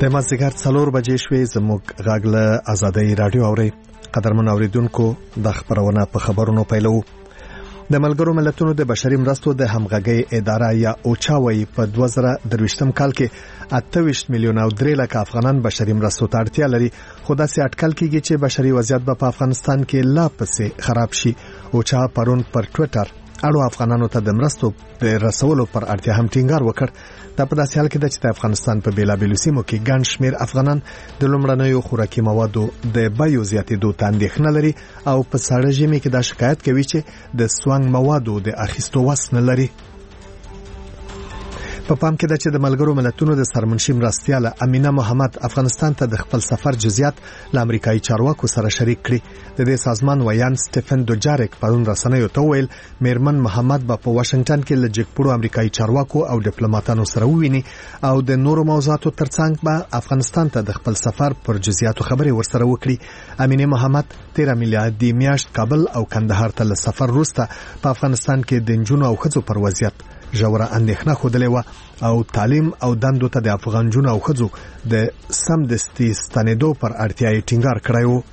د مازدیګر 4 بجې شوې زموږ غږ له آزادۍ رادیو اوري. قدرمن اوریدونکو د خبرونه په خبرونو پیلو. د ملګرو ملتونو د بشري مرستو د همغږۍ اداره یا اوچاوي په 2023 کال کې 28 میلیون او 3 لک افغانان بشري مرستو ته اړتیا لري. خو داسې اټکل کیږي چې بشري وضعیت په افغانستان کې لا پسې خراب شي. اوچا پرون پر ټوئیټر اړو افغانانو ته د مرستو د رسولو پر اړتیا هم ټینګار وکړ. دا په داسې حال کې چې د افغانستان په بیلابیلو سیمو کې ګڼ شمېر افغانان د لومړنیو خوراکي موادو د بیو زیاتېدو ته اندېښنه لري او په ساړه ژمي کې دا شکایت کوي چې د سوانګ موادو د اخیستو وس نه لري. په پام کې ده چې د ملګرو ملتونو د سرمنشي مرستیاله امینه محمد افغانستان ته د خپل سفر جزئیات له امریکایي چارواکو سره شریک کړي. د دې سازمان ویان سټیفن دوجارک پرون رسنیو ته ویل میرمن محمد په واشنگټن کې له جګپوړو امریکایي چارواکو او ډیپلوماټانو سره وویني او د نورو موضوعاتو ترڅنګ به افغانستان ته د خپل سفر پر جزئیاتو خبرې ورسره وکړي. امینه محمد 13 میلیارډ میاشت کابل او کندهار ته له سفر وروسته په افغانستان کې د نجونو او ښځو پر وضعیت ژوره اندېښنه خوده و او تعلیم او دندو ته د افغان جنو او خځو د سمدستي ستنېدو پر اړتیا یې ټینګار کړی و.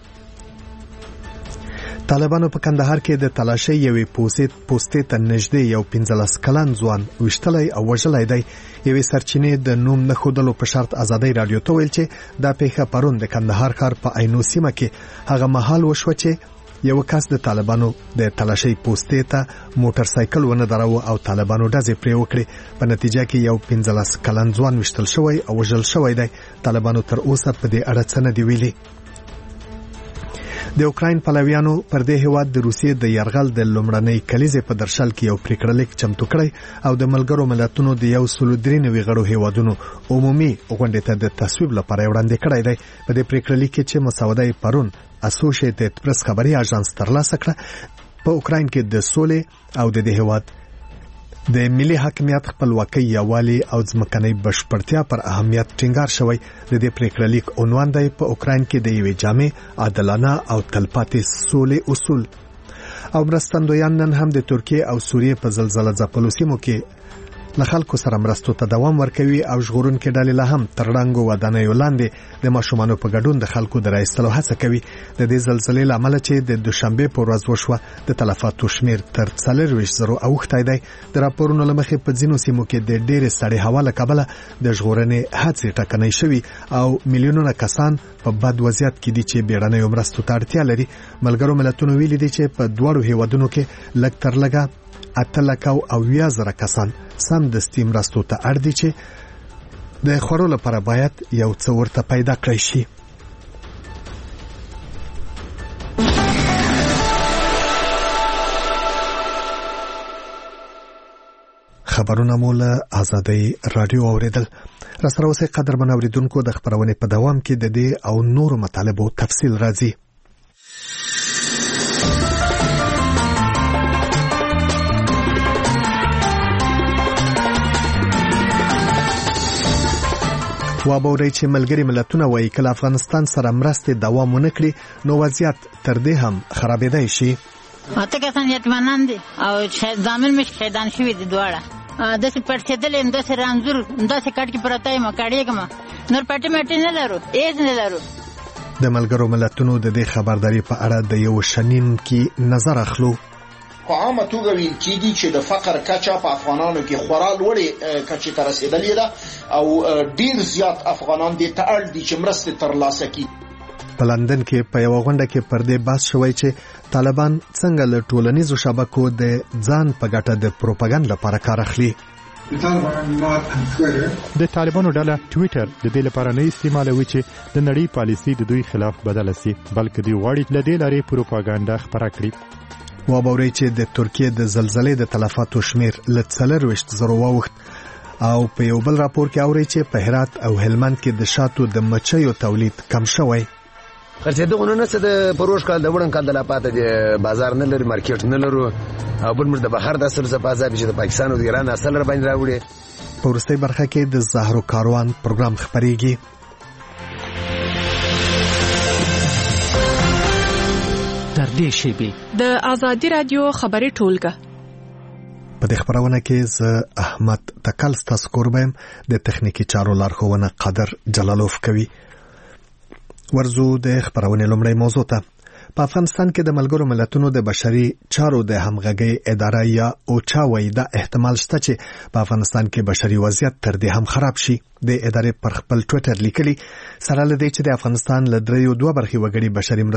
طالبانو په کندهار کې د تلاشۍ یوې پوستې ته نږدې یو 15 کلن ځوان وشتلی او وژلی دی. یوې سرچینې د نوم نه ښودلو په شرط آزادۍ رادیو ته ویل چې دا پیښه پرون د کندهار ښار په عینو سیمه کې هغه مهال وشوه چې یو کس د طالبانو د تلاشۍ پوستې ته موټر سایکل ونه دراوه او طالبانو ډزې پرې وکړې. په نتیجه کې یو 15 کلن ځوان وشتل شوی او وژل شوی دی. طالبانو تر اوسه په دې اړه څه نه دی ویلي. د اوکراین پلویانو پر دې هیواد د روسیې د یرغل د لومړنۍ کلیزې په درشل کې یو پریکړه لیک چمتو کړی او د ملګرو ملتونو د 193 غړو هیوادونو عمومي غونډې ته د تصویب لپاره وړاندې کړی دی. په دې پریکړه لیک کې چې مسوده پرون اسوسییټډ پریس خبري اژانس ترلاسه کړه په اوکراین کې د سولې او د دې هیواد د ملي حاکمیت خپلواکۍ یووالي او ځمکنۍ بشپړتیا پر اهمیت ټینګار شوی. د دې پریکړه لیک عنوان دی په اوکراین کې د یوې جامع عادلانه او تلپاتې سولې اصول. او مرستندویان نن هم د ترکیه او سوریې په زلزلہ ځپلو سیمو کې له خلکو سره مرستو ته دوام ورکوي او ژغورونکي ډلې لا هم تر ړنګو ودانیو لاندې د ماشومانو په ګډون د خلکو د راایستلو هڅه کوي. د دې زلزلې له امله چې د دوشنبه په ورځ وشوه د تلفاتو شمیر تر 40,000 اوښتی دی. د راپورونو له مخې په ځینو سیمو کې د ډېرې سړې هوا له کبله د ژغورنې هڅې ټکنۍ شوي او میلیونونه کسان په بد وضعیت کې دي چې بیړنیو مرستو ته اړتیا لري. ملګرو ملتونو ویلي دي چې په دواړو هیوادونو کې لږ تر لږه 8,000 کسان سمدستي مرستو ته اړ دي چې د خورو لپاره باید یو څه ورته پیدا کړی شي. خبرونه مو له آزادۍ رادیو اوریدل. راسره اوسئ قدرمن اوریدونکو. د خبرونې په دوام کې د دې او نورو مطالبو تفصیل راځي. وابوري چې ملګري ملتونه وایي کله افغانستان سره مرستې دوام ونه کړي نو وضعیت تر دې هم خرابېدای شي. اته کسان یتیمان دي او ځامن مش شهیدان شوي دي. دواړه د څه پړسېدل د څه رنځور د څه کټ کې پرته ما کاړېګم نور پټ مټ نه لرو ایز نه لرو. د ملګرو ملتونو د دې خبرداري په اړه د یو شنین کې نظر اخلو. په عامه توګه ویل کېږي چې د فقر کچه په افغانانو کې خورا لوړې کچې ته رسېدلې ده او ډیر زیات افغانان دې ته اړ دي چې مرستې ترلاسه کړي. په لندن کې په یو غونډه کې پر دې بحث شوی چې طالبان څنګه له ټولنیزو شبکو د ځان په ګټه د پروپاګاندا لپاره کار اخلي. د طالبانو ډله ټوئیټر د دې لپاره نه استعمالوي چې د نړۍ پالیسي د دوی خلاف بدله شي بلکې دوی غواړي له دې لارې پروپاګاندا خپره کړي. وابوري چې د ترکیه د زلزلې د تلفاتو شمیر له 40,000 واوښت او په یو بل راپور کې اوري چې په هرات او هلمند کې د شاتو د مچیو تولید کم شوی. خرڅېدغه نه څه د پروش کال د وړن کال د لا پاته د بازار نه لري مارکیټ نه لرو او بل موږ د بهر د اصل څخه پازاب چې د پاکستان او د ایران اصل را باندې راوړي. په ورستۍ برخه کې د زهرو کاروان پروګرام خبريږي. تر دې شی به د آزادی رادیو خبري ټولګه په دې خبرونه کې ز احمد تکل ستاسو کوربم د تخنیکی چارو لارښوونه قادر جلالوف کوي. ورزو د خبرونه لومړی موضوع ته. په افغانستان کې د ملګرو ملتونو د بشري چارو د همغږي اداره یا اوچا وایي دا احتمال شته چې په افغانستان کې بشري وضعیت تر دې هم خراب شي. د ادارې پر خپل ټویټر لیکلي سره لدی چې د افغانستان له 3.2 برخې وګړي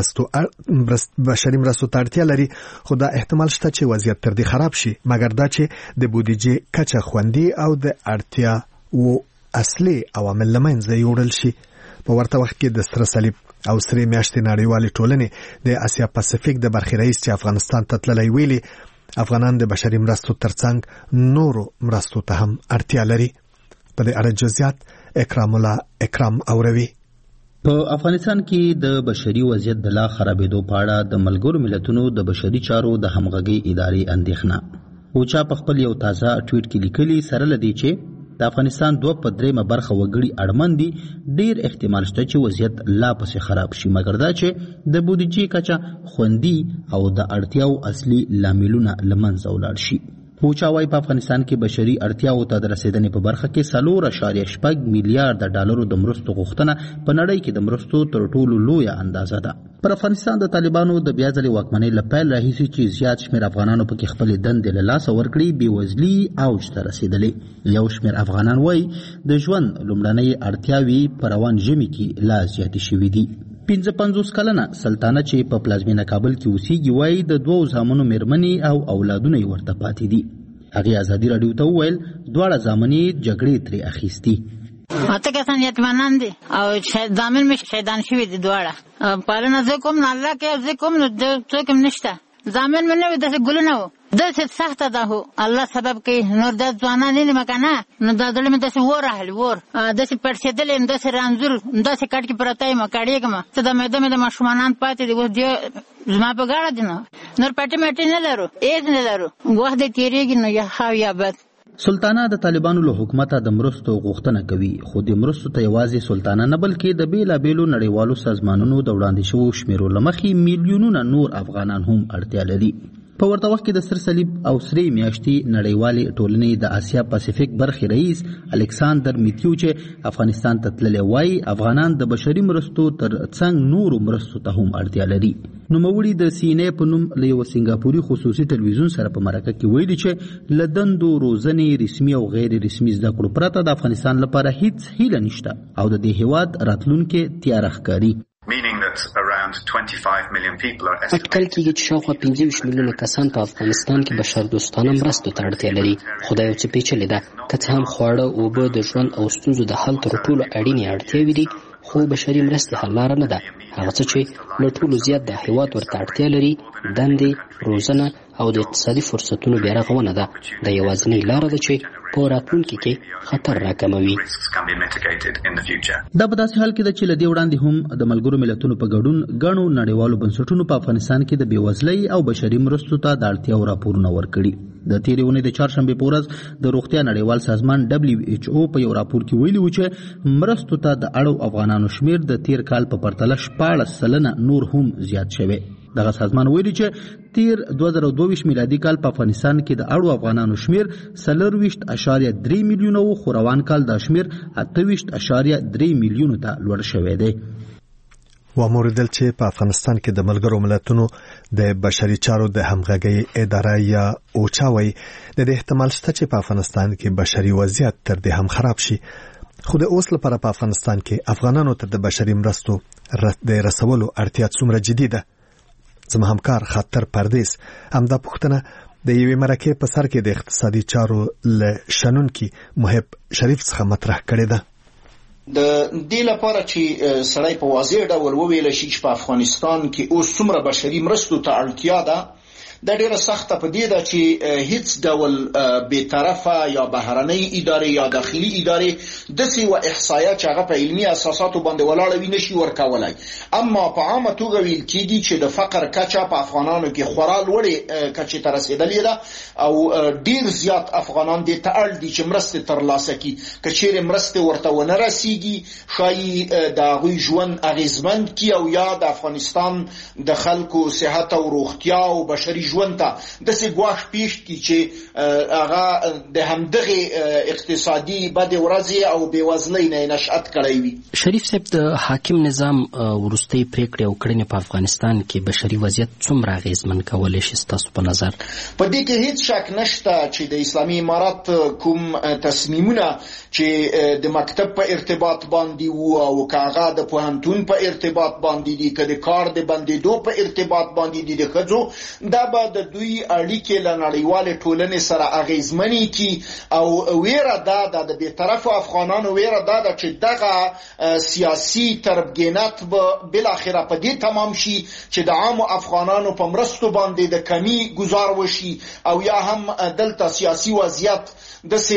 بشري مرستو ته اړتیا لري، خو دا احتمال شته چې وضعیت تر دې خراب شي مګر دا چې د بودیجې کچه خوندي او د اړتیا او اصلي عوامل لمنځه یوړل شي. په ورته وخت کې د سره صلیب او سری میاشتې نړیوالې ټولنې د اسیا پاسفیک د برخې رئیس چې افغانستان ته تللی ویلي افغانان د بشري مرستو ترڅنګ نورو مرستو ته هم اړتیا لري. په دې اړه جزئیات اکرام اوروي. په افغانستان کې د بشري وضعیت د لا خرابېدو په اړه د ملګرو ملتونو د بشري چارو د همغږي ادارې اندېښنه اوچا په خپل یو تازه ټویټ کې لیکلي سره لدی چې د افغانستان 2/3 برخه وګړي اړمن دي، ډیر احتمال شته چې وضعیت لا پسې خراب شي مګر دا چې د بودیجې کچه خوندي او د اړتیاو اصلي لاملونه لمنځه ولاړ شي. اوچا وايي په افغانستان کې بشري اړتیاو ته د رسیدنې په برخه کې 4.6 میلیارډ ډالرو د مرستو غوښتنه په نړۍ کې د مرستو تر ټولو لویه اندازه ده. پر افغانستان د طالبانو د بیا ځلې واکمنۍ له پیل راهیسې چې زیات شمېر افغانانو پکې خپلې دندې له لاسه ورکړي بېوزلي اوج ته رسېدلې. یو شمېر افغانان وايي د ژوند لومړنۍ اړتیاوې په روان ژمي کې لا زیاتې شوي دي. 55 کلنه سلطانه چې په پلازمینه کابل کې اوسېږي وايي د 2 زامنو مېرمنې او اولادونه یې ورته پاتې دي. هغې ازادي راډیو ته وویل دواړه زامن یې جګړې ترې اخیستي. اته کسان یتیمانان دي او زامن مې شهیدان شوي دي دواړه. پالنه زه کوم نه الله کې زه کوم نو څوک هم نشته. زامن مې نه وي داسې ګلونه وو داسې سخته ده هو الله سبب کوي نور دا ځوانان دي مکه نه نو دا زړه مې داسې اور راغلی اور داسې پړسېدلی یم داسې رانځور داسې کټ کې پرته یم کاړېږم څه د معده مې د ماشومانان پاتې دي اوس دې زما په ګاړه دي نو نور پټې مټې نه لرو هېڅ نه لرو وخت دې تېرېږي نو یا ښه یا بد. سلطانه د طالبانو له حکومته د مرستو غوښتنه کوي خو د مرستو ته یوازې سلطانه نه بلکې د بیلابیلو نړیوالو سازمانونو د وړاندې شوو شمیرو له مخې میلیونونه نور افغانان هم اړتیا لري. په ورته وخت کې د سر صلیب او سری میاشتې نړیوالې ټولنې د اسیا پاسفیک برخې رئیس الکساندر میتیو چې افغانستان ته تللی وایي افغانان د بشري مرستو تر څنګ نورو مرستو ته هم اړتیا لري. نوموړي د سینې په نوم له یو سنګاپوري خصوصي ټلویزیون سره په مرکه کې ویلي چې له دندو روزنې رسمي او غیر رسمي زده کړو پرته د افغانستان لپاره هیڅ هیله نشته او د دې هیواد راتلونکي تیاره ښکاري. اټکل کېږي چې شاوخوا 25 میلیونه کسان په افغانستان کې بشردوستانه مرستو ته اړتیا لري. خو دا یو څه پیچلې ده که څه هم خواړه اوبه د ژوند او ستونزو د حل تر ټولو اړینې اړتیاوې دي خو بشري مرستې حل لاره نه ده. هغه څه چې له ټولو زیات د هیواد ورته اړتیا لري دندې روزنه او د اقتصادي فرصتونو بیا رغونه ده. د یوازینۍ لاره ده چې په راتلونکي کې خطر راکموي. دا په داسې حال کې ده چې له دې وړاندې هم د ملګرو ملتونو په ګډون ګڼو نړیوالو بنسټونو په افغانستان کې د بېوزلۍ او بشري مرستو ته د اړتیاو راپورونه ورکړي. د تېرې اونۍ د چهارشنبې په ورځ د روغتیا نړیوال سازمان WHO په یو راپور کې ویلي و چې مرستو ته د اړو افغانانو شمیر د تېر کال په پرتله 14% نور هم زیات شوی. دغه سازمان ویلي چې تیر 2022 میلادي کال په افغانستان کې د اړو افغانانو شمیر 24.3 میلیونه و خو روان کال دا شمیر 28.3 میلیونو ته لوړ شوی دی. وموردل چې په افغانستان کې د ملګرو ملتونو د بشري چارو د همغږي اداره یا اوچا وایي د احتمال شته چې په افغانستان کې بشري وضعیت تر دې هم خراب شي. خو د اوس لپاره په افغانستان کې افغانانو ته د بشري مرستو د رسولو اړتیا څومره جدي ده. زما همکار خاطر پردیس همدا پوښتنه د یوې مرکې په سر کې د اقتصادي چارو له شنونکي محب شریف څخه مطرح کړې ده. د دې لپاره چې سړی په واضح ډول وویل شي چې په افغانستان کې اوس څومره بشري مرستو ته اړتیا ده دا ډیره سخته په دې ده چې هیڅ ډول بی‌طرفه یا بهرنۍ ادارې یا داخلي ادارې داسې و احصایه چې هغه په علمي اساساتو باندې ولاړه وي نشي ورکولای. اما په عامه توګه ویل کېږي چې د فقر کچه په افغانانو کې خورا لوړې کچې ته رسېدلې ده او ډیر زیات افغانان دې ته اړ دي چې مرستې ترلاسه کړي. که چیرې مرستې ورته ونه رسیږي ښایي د هغوی ژوند اغېزمن کړي او یا د افغانستان د خلکو صحت او روغتیا او بشري ژوند ته داسې ګواښ پیښ کړي چې هغه د همدغې اقتصادي بدې ورځې او بېوزلۍ نه نشأت کړی وي. شریف صاحب، د حاکم نظام وروستۍ پریکړې او کړنې په افغانستان کې بشري وضعیت څومره اغېزمن کولی شي ستاسو په نظر؟ په دې کې هیڅ شک نشته چې د اسلامي امارت کوم تصمیمونه چې د مکتب په ارتباط باندې وو او که هغه د پوهنتون په ارتباط باندې دي، که د کار د بندېدو په ارتباط باندې دي د ښځو، دا به د دوی اړیکې له نړیوالې ټولنې سره اغېزمنې کړي. او ویره دا ده د بېطرفو افغانانو ویره دا ده چې دغه سیاسي تربګینات به بالاخره په دې تمام شي چې د عامو افغانانو په مرستو باندې د کمی گزار وشي او یا هم دلته سیاسي وضعیت داسې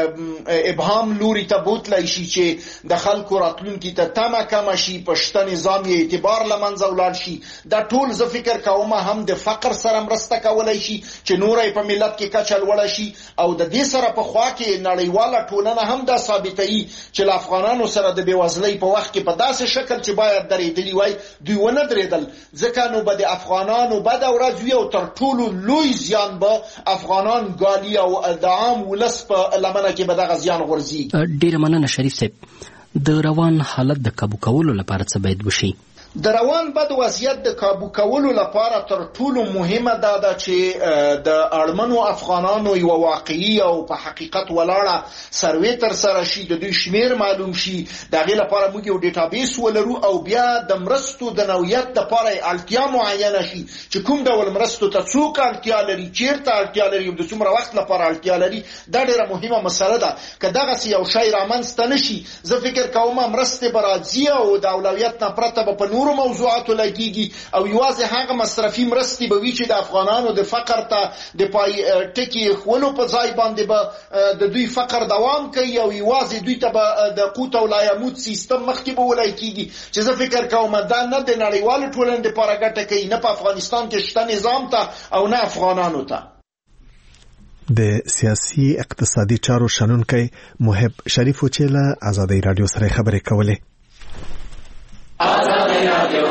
ابهام لوري ته بوتلی شي چې د خلکو راتلونکي ته تمه کمه شي، په شته نظام یې اعتبار له منځه ولاړ شي. دا ټول زه فکر کوم هم د فقر سره مرسته کولی شي چې نوره په ملت کې کچه لوړه شي، او د دې سره په خوا کې نړیواله ټولنه هم دا ثابتوي چې له افغانانو سره د بېوزلۍ په وخت کې په داسې شکل چې باید درېدلي وای دوی ونه درېدل، ځکه نو به د افغانانو بده ورځ وي او تر ټولو لوی زیان به افغانان ګالي او د عام ولس په لمنه کې به دغه زیان غورځي. ډېره مننه شریف صاحب. د روان حالت د کابو کولو لپاره څه باید وشي؟ د روان بد وضعیت د کابو کولو لپاره تر ټولو مهمه دا ده چې د اړمنو افغانانو یو واقعي او په حقیقت ولاړه سروې ترسره شي، د دوی شمیر معلوم شي، د هغې لپاره موږ یو ډیټابیس ولرو او بیا د مرستو د نوعیت دپاره اړتیا معینه شي چې کوم ډول مرستو ته څوک اړتیا لري، چیرته اړتیا لري او د څومره وخت لپاره اړتیا لري. دا ډېره مهمه مسله ده. که دغسې یو شی رامنځته نه شي، زه فکر کوم مرستې به راځي او د اولویت نه پرته به په نورو موضوعاتو لګیږي او یوازې هغه مصرفي مرستې به وي چې د افغانانو د فقر ته د پای ټکي ایښولو په ځای باندې به د دوی فقر دوام کوي او یوازې دوی ته به د قوت او لا یموت سیستم مخکې به ولی کېږي چې زه فکر کوم دا نه د نړیوالو ټولنې دپاره ګټه کوي، نه په افغانستان کې شته نظام ته او نه افغانانو ته. د سیاسي اقتصادي چارو شنونکی محب شریف چې له آزادۍ راډیو سره خبرې کولې. آزادۍ راډیو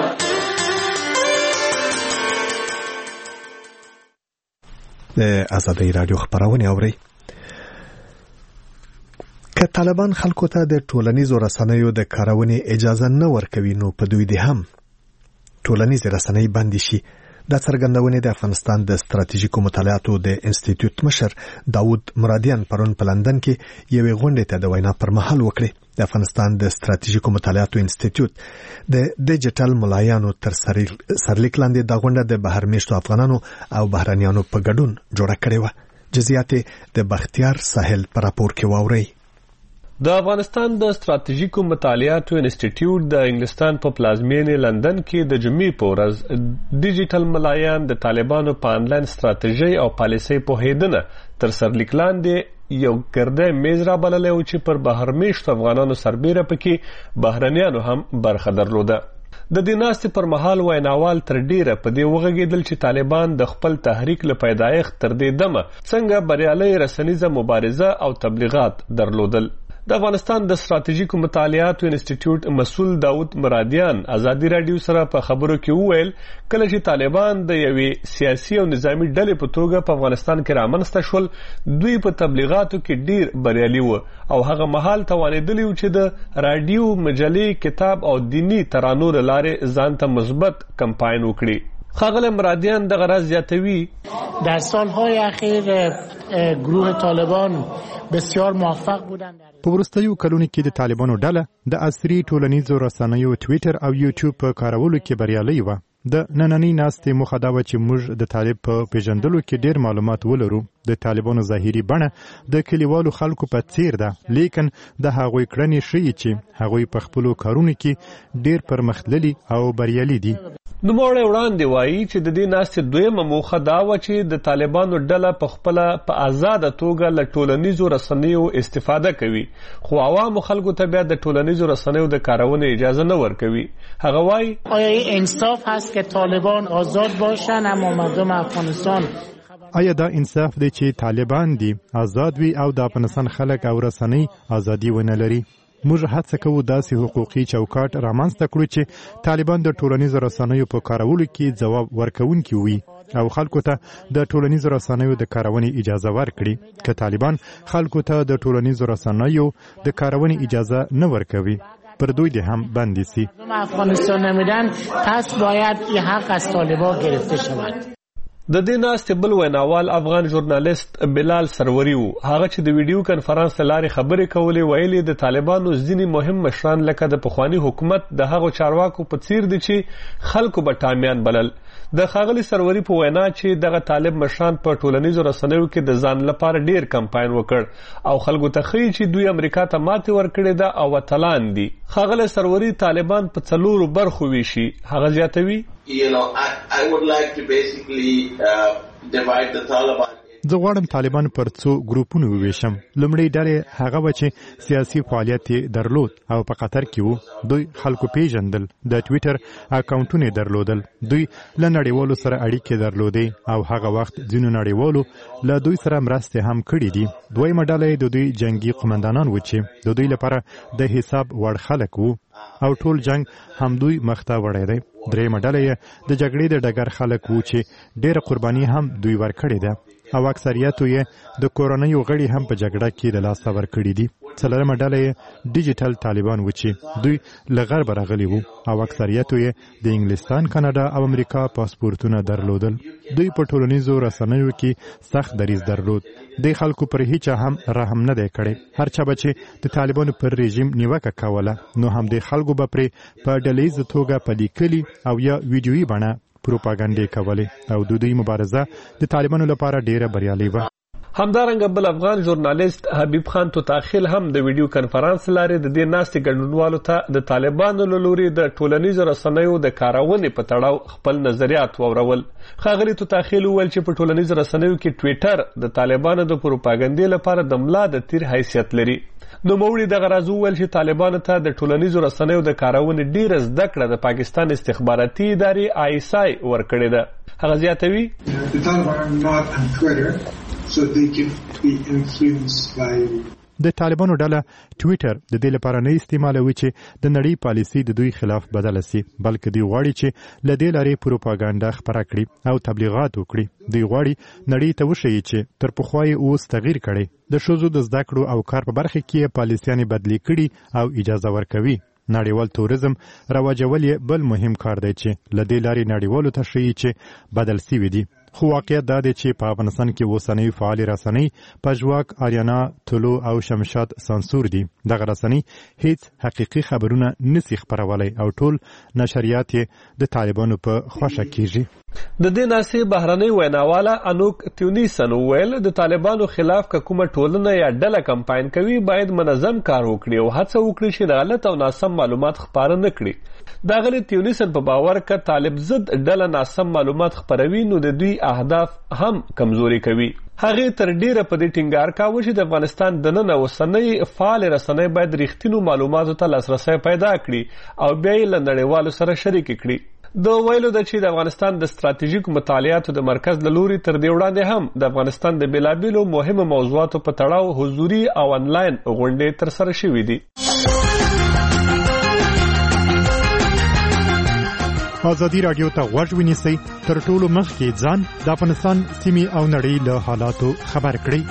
د آزادۍ راډیو خبرونه اوري. که طالبان خلکو ته د ټولنیزو رسنیو د کارونې اجازه نه ورکوي نو په دوی دي هم ټولنیز رسنۍ بند شي. دا څرګندونه د افغانستان د ستراتیژیکو مطالعاتو د انسټیټیوټ مشر داود مرادیان پرون په لندن کې یوې غونډې ته د وینا پر مهال وکړه. د افغانستان د ستراتیژیکو مطالعاتو انسټیټیوټ د ډیجیټل ملایانو تر سرلیک لاندې دا غونډه د بهر میشتو افغانانو او بهرانیانو په ګډون جوړه کړې وه. جزئیات د بختیار ساحل په راپور کې واورئ. د افغانستان د ستراتیژیکو مطالعاتو انسټیټیوټ د انګلستان په پلازمینې لندن کې د جمعې په ورځ ډیجیټل ملایان د طالبانو په انلاین ستراتیژي او پالیسۍ پوهېدنه تر سرلیک لاندې یو ګرده میز را بللی و چې پر بهر میشتو افغانانو سربیره پکې بهرنیانو هم برخه درلوده. د دې ناستې پر مهال ویناوال تر ډیره په دې وغږېدل چې طالبان د خپل تحریک له پیدایښت تر دې دمه څنګه بریالۍ رسنیزه مبارزه او تبلیغات درلودل. د افغانستان د ستراتیژیکو مطالعاتو انسټیټیوټ مسؤل داود مرادیان ازادي راډیو سره په خبرو کې وویل کله چې طالبان د یوې سیاسي او نظامی ډلې په توګه په افغانستان کې رامنځته شول، دوی په تبلیغاتو کې ډیر بریالي وو او هغه مهال توانېدلی و چې د راډیو، مجلې، کتاب او دینی ترانو له لارې ځان ته مثبت کمپاین وکړي. ښاغلی مرادیان دغه راز زیاتوي در سالهای اخیر گروه طالبان بسیار موفق بودند. په وروستیو کلونو کې د طالبانو ډله د عصري ټولنیزو رسنیو ټویټر او یوټیوب په کارولو کې بریالۍ وه. د نننۍ ناستې موخه دا وه چې موږ د طالب په پیژندلو کې ډیر معلومات ولرو. د طالبانو ظاهري بڼه د کلیوالو خلکو په څیر ده، لیکن د هغوی کړنې ښیي چې هغوی په خپلو کارونو کې ډیر پرمختللي او بریالي دي. نوموړی وړاندې وایي چې د دې ناستې دویمه موخه دا وه چې د طالبانو ډله په خپله په آزاده توګه له ټولنیزو رسنیو استفاده کوي، خو عوامو خلکو ته بیا د ټولنیزو رسنیو د کارونې اجازه نه ورکوي. هغه وایي آیا این انصاف هست که طالبان آزاد باشن اما مردم افغانستان آیا دا انصاف دی چې طالبان دي آزاد وي او د افغانستان خلک او رسنۍ ازادي ونه لري؟ موږ هڅه کوو داسې حقوقي چوکاټ رامنځته کړو چې طالبان د ټولنیزو رسنیو په کارولو کې ځواب ورکوونکي وي. او خلکو ته د ټولنیزو رسنیو د کارونې اجازه ورکړي که طالبان خلکو ته د ټولنیزو رسنیو د کارونې اجازه نه ورکوي پر دوی د هم بندي سي. افغانستان نمیدن پس باید این حق از طالبان گرفته شود. د دې ناستې بل ویناوال افغان ژورنالیست بلال سروري وو. هغه چې د ویډیو کنفرانس له لارې خبرې کولې ویلي د طالبانو ځینې مهم مشران لکه د پخواني حکومت د هغو چارواکو په څیر دي چې خلکو به ټامیان بلل. د ښاغلي سروري په وینا چې دغه طالب مشران په ټولنیزو رسنیو کې د ځان لپاره ډیر کمپاین وکړ او خلکو ته ښیي چې دوی امریکا ته ماتې ورکړې ده او اتلان دي. ښاغلی سروري طالبان په 4 برخو ویشي. هغه زیاتوي I would like to basically divide the Taliban. زه غواړم طالبان پر څو ګروپونو وویشم. لومړی ډلې هغه و چې سیاسي فعالیت درلود او په قطر کې وو. دوی خلکو پیژندل، د ټویټر اکاونټونه درلودل، دوی له نړیوالو سره اړیکې درلودې او هغه وخت ځینو نړیوالو له دوی سره مرستې هم کړې دي. دویمه ډله د دوی جنگي قمندانان و چې د دوی لپاره د حساب وړ خلک وو او ټول جنگ هم دوی مخته وړی دی. درېیمه ډله د جګړې د ډګر خلک وو چې ډېره قرباني هم دوی ورکړې ده او اکثریتو یې د کورنیو غړي هم په جګړه کې د لاسته ورکړي دي. څلورمه ډله یې ډیجیټل طالبان و چې دوی له غربه راغلي وو او اکثریتو یې د انګلستان، کاناډا او امریکا پاسپورتونه درلودل. دوی په ټولنیزو رسنیو کې سخت دریځ درلود. د خلکو پر هیڅ هم رحم نه دی کړی. هر چا به چې د طالبانو پر رژیم نیوکه کوله نو هم د خلکو به پرې په ډلهییزه توګه په لیکلي او یا ویډیویي بڼه پروپاګانډې کولې او د دوی مبارزه د طالبانو لپاره ډیره بریالۍ وه. همدارنګه بل افغان ژورنالیست حبیب خان توتاخیل هم د ویډیو کنفرانس لارې د دې ناستې ګډونوالو ته د طالبانو له لوري د ټولنیزو رسنیو د کارونې په تړاو خپل نظریات واورول. ښاغلي توتاخیل وویل چې په ټولنیزو رسنیو کې ټویټر د طالبانو د پروپاګانډې لپاره د ملا د تیر حیثیت لري. نوموړي دغه راز وویل چې طالبانو ته د ټولنیزو رسنیو د کارونې ډیره زده کړه د پاکستان استخباراتي ادارې ISI ورکړې ده. هغه زیاتوي so they can be influenced by. د طالبانو ډله ټویټر د دې لپاره نه استعمالوي چې د نړۍ پالیسي د دوی خلاف بدله سي، بلکې دوی غواړي چې له دې لارې پروپاګاندا خپره کړي او تبلیغات وکړي. دوی غواړي نړۍ ته وښیي چې تر پخوا یې اوس تغییر کړی. د ښځو د زده کړو او کار په برخه کې پالیسیانې بدلې کړي او اجازه ورکوي. نړیوال توریزم رواجول یې بل مهم کار دی چې له دې لارې نړیوالو ته ښیي چې بدل سوي دي. خو واقعیت دا دی چې په افغانستان کې اوسنۍ فعالې رسنۍ پژواک، آریانا، طلوع او شمشاد سانسور دي. دغه رسنۍ هیڅ حقیقي خبرونه نسي خپرولی او ټول نشریات یې د طالبانو په خوښه کیږي. د دې ناستې بهرنۍ ویناواله انوک تیونیسن وویل د طالبانو خلاف که کومه ټولنه یا ډله کمپاین کوي باید منظم کار وکړي او هڅه وکړي چې د غلط او ناسم معلومات خپاره نه کړي. داغلی تیونیسن په باور که طالب ضد ډله ناسم معلومات خپروي نو د دوی اهداف هم کمزوري کوي. هغې تر ډیره په دې ټینګار کاوه چې د افغانستان دننه اوسنۍ فعال رسنۍ باید رښتینو معلوماتو ته لاسرسی پیدا کړي او بیا یې له نړیوالو سره شریک کړي. د ویلو ده چې د افغانستان د ستراتیژیکو مطالعاتو د مرکز له لوري تر دې وړاندې هم د افغانستان د بیلابیلو مهمو موضوعاتو په تړاو حضوري او انلاین غونډې ترسره شوې دي. ازادي راډیو ته غوږ ونیسئ، تر ټولو مخکې ځان د افغانستان سیمې او نړۍ له حالاتو خبر کړئ.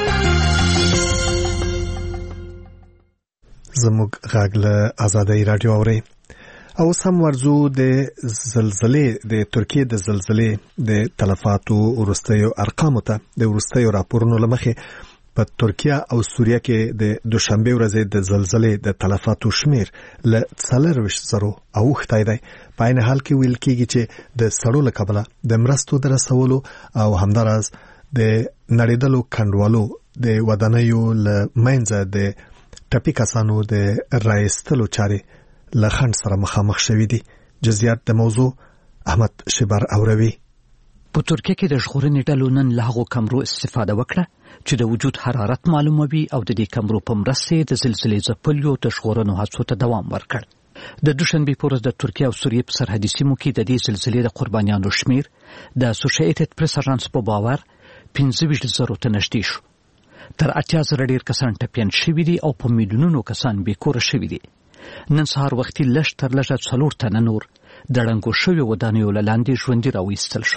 زموږ غږ له ازادي راډیو اورئ. او سم ورزو د زلزلې د ترکیه د زلزلې د تلفاتو ورستیو ارقامو ته د ورستیو راپورونو لمخې په ترکیه او سوریه کې د دوشنبه ورځې د زلزلې د تلفاتو شمیر له 40,000 اوښتی دی. په عین حال کې ویل کېږي چې د سړو له کبله د مرستو د رسولو او همداراز د نړیدلو کنډوالو د ودانیو له منځه د ټپي کسانو د رایستلو چارې له خنډ سره مخامخ شوي دي. جزئیات د موضوع احمد شبر اوروي. په ترکیه کې د ژغورنې ډلو نن له هغو کمرو استفاده وکړه چې د وجود حرارت معلوموي او د دې کمرو په مرسته د زلزلې ځپلیو د ژغورنو هڅو ته دوام ورکړ. د دوشنبه په ورځ د ترکیه او سوریه په سرحدي سیمو کې د دې زلزلې د قربانیانو شمیر د اسوسییټډ پریس اژانس په باور 25,000 ته نږدې شو. تر 80,000 ډیر کسان ټپیان شوي دي او په میلیونونو کسان بیکوره شوي دي. نن سهار وختي لږ تر لږه 4 تنه نور د ړنګو شویو ودانیو له لاندې ژوندي راویستل شول.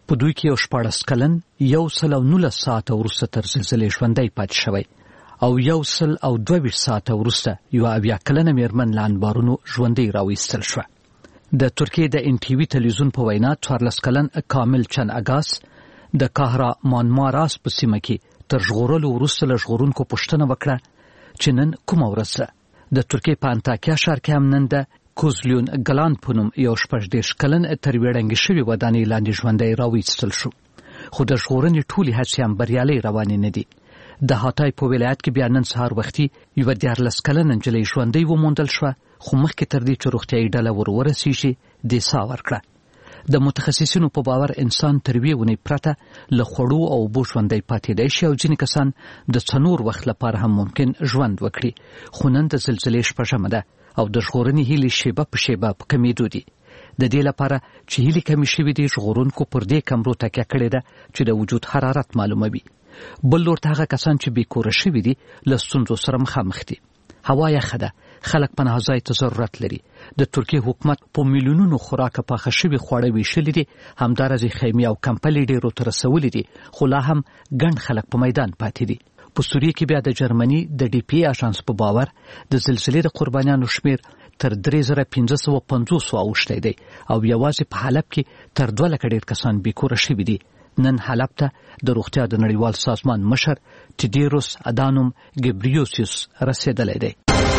په دوی کې یو 14 کلن 119 ساعته وروسته تر زلزلې ژوندی پاتې شوی او 122 ساعته وروسته یو 80 کلنه میرمن له انبارونو ژوندی راویستل شوه. د ترکیې د NTV تلویزیون په وینا 14 کلن کامل چن اگاس د کاهرا مانماراس په سیمه کې تر ژغورلو وروسته له ژغورونکو پوښتنه وکړه چې نن کومه ورځ ده. د ترکیې په انتاکیا ښار کې هم نن د کوزلیون ګلان په نوم یو 14 کلن تر ویړنګې شوي ودانۍ لاندې ژوندی راویستل شو، خو د ژغورنې ټولې هڅې هم بریالۍ روانې نه دي. د هاتای په ولایت کې بیا نن سهار وختي یو 14 کلن نجلۍ ژوندۍ وموندل شوه، خو مخکې تر دې چې روغتیایي ډله ورسیږي د ساه ورکړه. د متخصصینو په باور انسان تر یوې ونې پرته له خوړو او اوبو ژوندی پاتېدی شي او ځینې کسان د څلور وخت لپاره هم ممکن ژوند وکړي. خو نن د زلزلې شپږمه ده او د ژغورنې هیلې شیبه په شیبه په کمیدو دي. د دې لپاره چې هیلې کمې شوې دي، ژغورونکو پر دې کمرو تکیه کړې ده چې د وجود حرارت معلوموي. بل لور ته هغه کسان چې بېکوره شوي دي له ستونزو سره مخامخ دي. هوا یخه ده، خلک پناه ځای ته ضرورت لري. د ترکیې حکومت په میلیونونو خوراکه پاخه شوي خواړه ویشلي دي، همداراز خیمې او کمپلې ډېرو ته رسولي دي، خو لا هم ګڼ خلک په میدان پاتې دي. په سوریې کې بیا د جرمني د DPA اژانس په باور د زلزلې د قربانیانو شمیر تر 3550 اوښتی دی او یوازې په حلب کې تر 2 لکه ډېر کسان بېکوره شوي دي. نن حلب ته د روغتیا د نړیوال سازمان مشر ټیډیروس ادانوم ګبریوسیوس رسېدلی دی.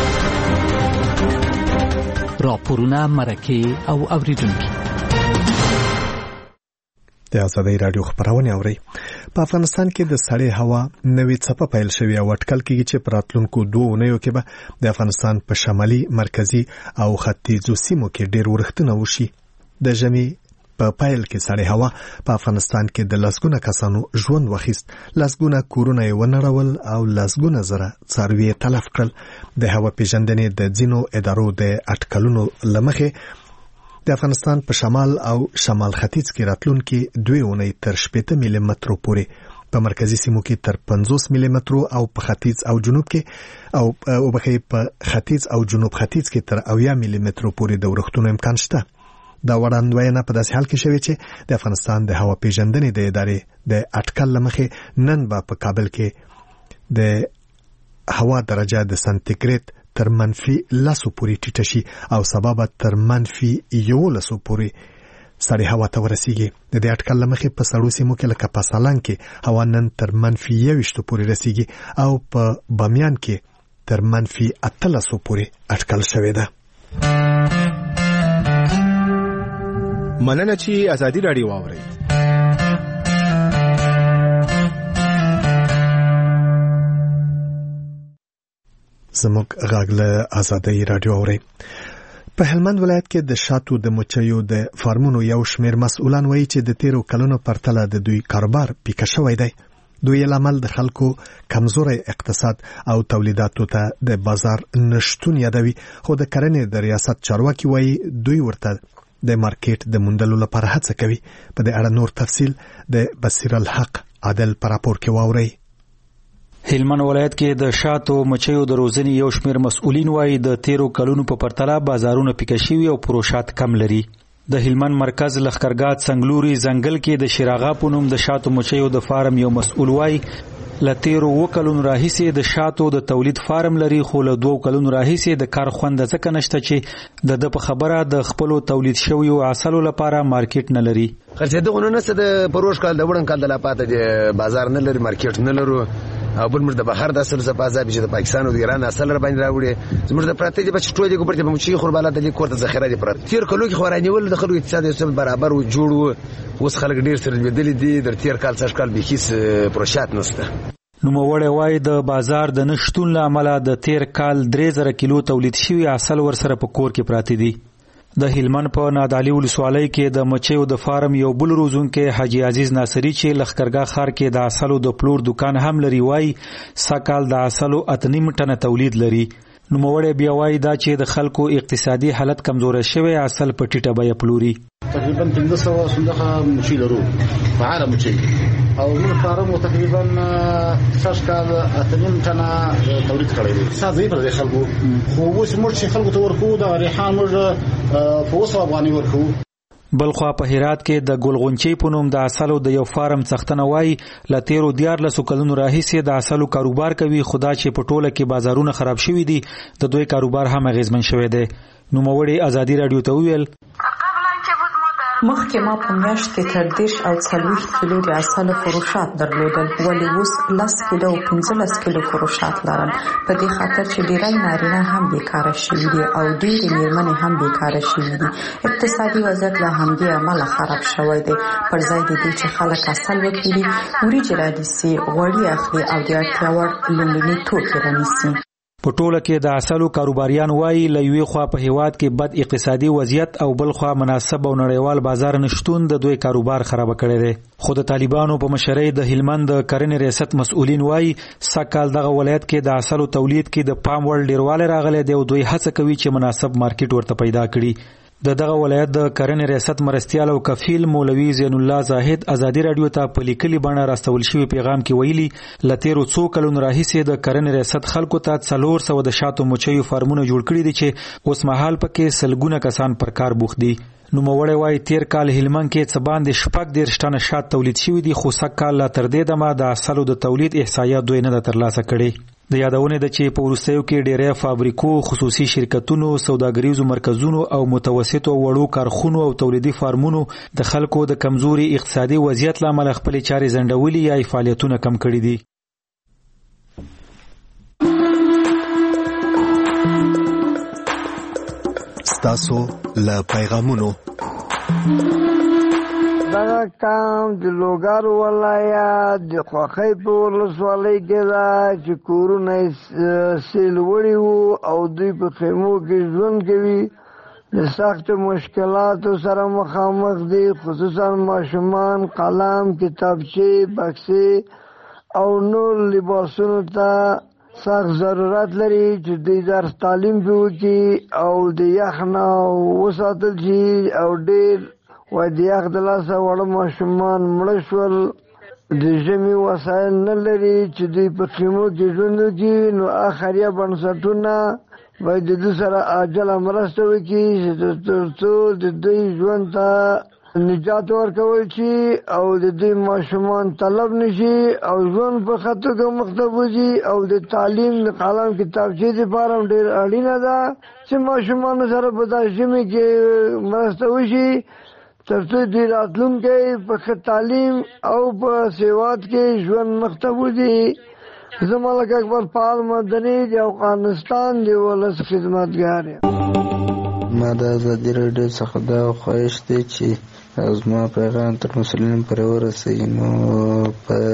راپورونه، مرکې او اوریدونکي د ازادۍ راډیو خبرونه اوري. په افغانستان کې د سړې هوا نوې څپه پیل شوې او اټکل کېږي چې په راتلونکو 2 اونیو کې به د افغانستان په شمالي، مرکزي او ختیځو سیمو کې ډېر ورښتونه وشي. د ژمي په پایل کې سړې هوا په افغانستان کې د لسګونه کسانو ژوند واخیست، لسګونه کورونه یې ونړول او لسګونه زره څاروي تلف کړل. د هوا پیژندنې د ځینو ادارو د اټکلونو له مخې د افغانستان په شمال او شمال ختیځ کې راتلونکي 2 اونۍ تر 80 ملي مترو پورې، په مرکزي سیمو کې تر 50 ملي مترو او په ختیځ او جنوب کې په ختیځ او جنوب ختیځ کې تر 80 ملي مترو پورې د ورښتونو امکان شته. دا وړاندوینه په داسې حال کې شوې چې د افغانستان د هوا پیژندنې د ادارې د اټکل له مخې نن به په کابل کې د هوا درجه د سانتیګریډ تر -10 پورې ټیټه شي او سبا به تر -11 پورې سړې هوا ته ورسیږي. د دې اټکل له مخې په سړو سیمو کې لکه په سالنګ کې هوا نن تر -21 پورې رسیږي او په بامیان کې تر -13 پورې اټکل شوې ده. مننه چې ازادي راډیو واوري. زموږ غږ له ازادي راډیو اوري. په هلمند ولایت کې د شاتو د مچیو د فارمونو یو شمیر مسؤلان وایي چې د 13 کلونو پرتله د دوی کاروبار پیکه شوی دی. دوی لامل د خلکو کمزوري اقتصاد او تولیداتو ته د بازار نشټون یادوي، خو د کرنې د ریاست چارواکي وایي دوی ورته د مارکیټ د موندلو لپاره هڅه کوي. په دې اړه نور تفصیل د بصیر الحق عادل پر راپور کې واوري. هلمند ولایت کې د شاتو مچیو د روزنې یو شمیر مسؤلین وایي د 13 کلونو په پرتله بازارونه پیکه شوي او پروشات کم لري. د هلمند مرکز لخکرګات څنګلوري ځنګل کې د شراغا په نوم د شاتو مچیو د فارم یو مسؤل وایي له 13 کلونو راهیسې د شاتو د تولید فارم لري، خو له 2 کلونو راهیسې د کار خوند ځکه نشته چې د په خبره د خپل تولید شویو عسلو لپاره مارکیټ نه لري. خرڅېدغونه نشته، د پروش کال د وړن کال د لا پاته د بازار نه لري، مارکیټ نه لرو او بل موږ د بهر د اصل څخه پازاب چې د پاکستان او د ایران اصل را باندې راوړي. زموږ د پراته دي بچ ټوله کوپر ته موږ خورباله د لیکور ته ذخیره دي پراته 13 کلو کې خوراني ول د خلکو اقتصاد یو برابر و جوړ و. اوس خلک ډیر سره بدلی دي، د 13 کال څخه کال به هیڅ پروشات نشته. نو موړې وای د بازار د نشټون لامل د 13 کال 3000 کیلو تولید شوی اصل ور سره په کور کې پراته دي. د هلمند په نادعلي ولسوالۍ کې د مچیو د فارم یو بل روزونکو حاجی عزیز ناصری چې لخکرګا خار کې د اصلو د پلور دکان هم لري وای سکال د اصلو 8 ټنه تولید لري. نو موړې بیا وای دا چې د خلکو اقتصادي حالت کمزور شوی اصل په ټیټه بیه پلوري. تقریبا 1500 صندوق مچی لرو فعال مچی او موږ فارم تقریبا 6 کال 8 ټنه تولید کړی دی. سازي پر خلکو خو اوس موږ چې خلکو ته ورکو د ریحان موږ په 200 افغاني ورکو. بلخوا په هرات کې د ګلغونچې په نوم د عسلو د یو فارم څښتنه وایي له تیرو 14 کلونو راهیسې د عسلو کاروبار کوي، خدا چې په ټوله کې بازارونه خراب شوي دي د دوی کاروبار هم اغیزمن شوی دی. نوموړي ازادي رادیو ته وویل مخکې ما په میاشت کې تر 10 او 40 کیلو د عسلو فروشات درلودل، ولې اوس 10 کیلو او 15 کیلو فروشات لرم، په دې خاطر چې ډیری نارینه هم بیکاره شوي دي او ډېرې میرمنې هم بیکاره شوي دي. اقتصادي وضعیت له همدې امله خراب شوی دی. پر ځای د دې چې خلک عسل وپېري، وریجې رانیسي، غوړي اخلي او د اړتیا وړ لومړني توکي رانیسي. په ټوله کې د عسلو کاروباریان وایي له یوې خوا په هیواد کې بد اقتصادي وضعیت او بل خوا مناسب او نړیوال بازار نشټون د دوی کاروبار خراب کړی دی. خو د طالبانو په مشرۍ د هلمند د کرنې ریاست مسؤلین وایي سږکال دغه ولایت کې د عسلو تولید کې د پام وړ ډیروالی راغلی دی او دوی هڅه کوي چې مناسب مارکیټ ورته پیدا کړي. د دغه ولایت د کرنې ریاست مرستیال او کفیل مولوي زین الله زاهد ازادي رادیو ته په لیکلي بڼه راستول شوی پیغام کې ویلي له تیرو 2 کلونو راهیسې د کرنې ریاست خلکو ته 400 د شاتو مچیو فارمونه جوړ کړي دي چې اوس مهال پکې سلګونه کسان پر کار بوخت دي. نوموړی وایي تیر کال هلمند کې څه باندې 14 ټنه شات تولید شوي دي، خو سږکال لا تر دې دمه د عسلو د تولید احصایه دوی نه ده ترلاسه کړې. د یادونه ده چې په وروستیو کې ډېری فابریکو، خصوصي شرکتونو، سوداګریزو مرکزونو او متوسطو وړو کارخونو او تولیدي فارمونو د خلکو د کمزوري اقتصادي وضعیت له امله خپلې چارې ځنډولي یا فعالیتونه کم کړي دي. ستاسو له پیغامونو دغه کام د لوګر ولایت د خوخۍ په ولسوالۍ کې ده چې کورونه سیل وړي وو او دوی په خیمو کې ژوند کوي. د سختو مشکلاتو سره مخامخ دي، خصوصا ماشومان قلم، کتابچې، بکسې او نور لباسونو ته سخت ضرورت لري چې دوی درس تعلیم پې وکړي او د یخ نه وساتل شي او ډېر وای د یخ د لاسه واړه ماشومان مړه شول. د ژمي وسایل نه لري چې دوی په خیمو کې ژوند وکړي، نو خیریه بنسټونه باید د دوی سره عاجله مرسته وکړي تر څو د دوی ژوند ته نجات ورکول شي او د دوی ماشومان طلب نشي او ژوند په ښه توګه مخته وځي. او د تعلیم د قلم کتابچې دپاره هم ډېر اړینه ده چې ماشومانو سره په دا ژمي کې مرسته وشي تر څو دوی راتلونکی په ښه تعلیم او په سواد کې ژوند مخته وځي. زه ملک اکبر پال مدني د افغانستان د ولس خدمتګار یم. ما د ازادي راډیو څخه دا خواهش دی چې زما پیغام تر مسؤلینو پورې ورسوي. نو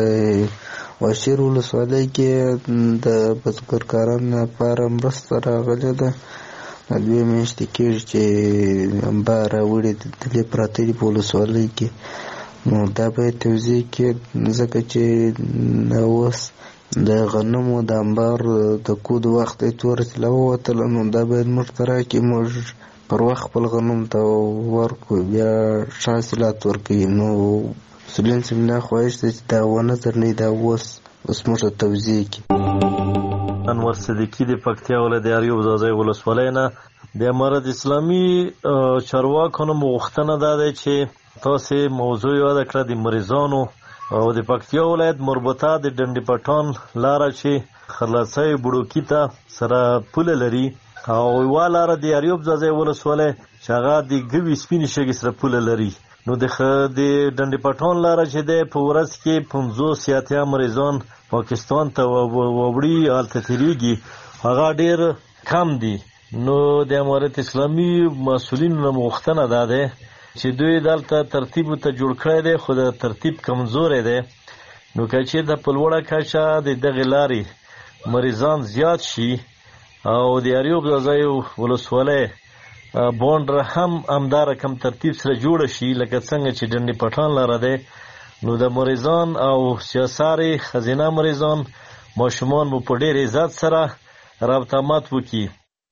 په واشیر ولسوالۍ کې د بزګرکارانو لپاره مرسته راغلې ده. دوی میاشتې کېږي چې امبا راوړي دلې پراته دي په ولسوالۍ کې. نو دا باید توضیح کړي ځکه چې اوس د غنمو د امبار د کود وخت ورته ووتل، نو دا باید موږ ته راکړي، موږ پر وخت خپل غنم ته ورکړو بیا ښه حاصلات ورکوي. نو مسؤلین صاحب نه خواهش دی چې دا ونظر نه دا اوس موږ ته توضیح کړي. انور صدیقی د پکتیا ولایت د اریوب ځاځی ولسوالۍ نه. د امارت اسلامي چارواکو نه غوښتنه دا ده چې تاسې موضوع یاده کړه د مریضانو او د پکتیا ولایت مربوطه د ډنډې پټان لاره چې خرلڅۍ بوډوکي ته سره پوله لري او یوه لاره د اریوب ځاځی ولسوالۍ چې هغه د ګوي سپینې شګې سره پوله لري. نو د ډنډې پټان لاره چې دی په ورځ کې 50 اتیا مریضان پاکستان ته ووړي هلته تېرېږي، هغه ډېر کم دي. نو د امارت اسلامي مسؤلینو نه غوښتنه دا دی چې دوی دلته ترتیب ته جوړ کړی دی، خو د ترتیب کمزوری دی. نو که چېرته په لوړه کچه د دغې لارې مریضان زیات شي او د اریوب ځاځی ولسوالۍ بونډره هم همدا رقم ترتیب سره جوړه شي لکه څنګه چې ډنډې پټان لاره دی، نو د مریضان او سیاساري خزینه مریضان ماشومان مو په ډېر عزت سره رابطه مات وکړي.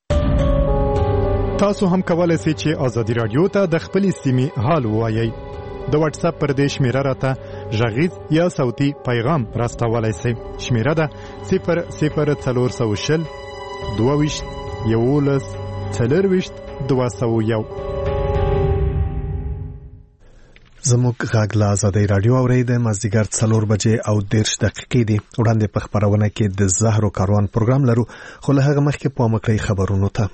تاسو هم کولای شئ چې ازادي رادیو ته د خپلې سیمې حال ووایئ. د واتس اپ پر دې شمیره راته غږیز یا صوتي پیغام راستولای شئ. شمیره ده 00420 22 11 24 201. زموږ غږ له آزادۍ راډیو اورئ د مازدیګر 4 بجې او 10 دقیقې دي. وړاندې په خبرونه کې د زهرو کاروان پروګرام لرو، خو له هغه مخکې په مکړی خبرونو ته.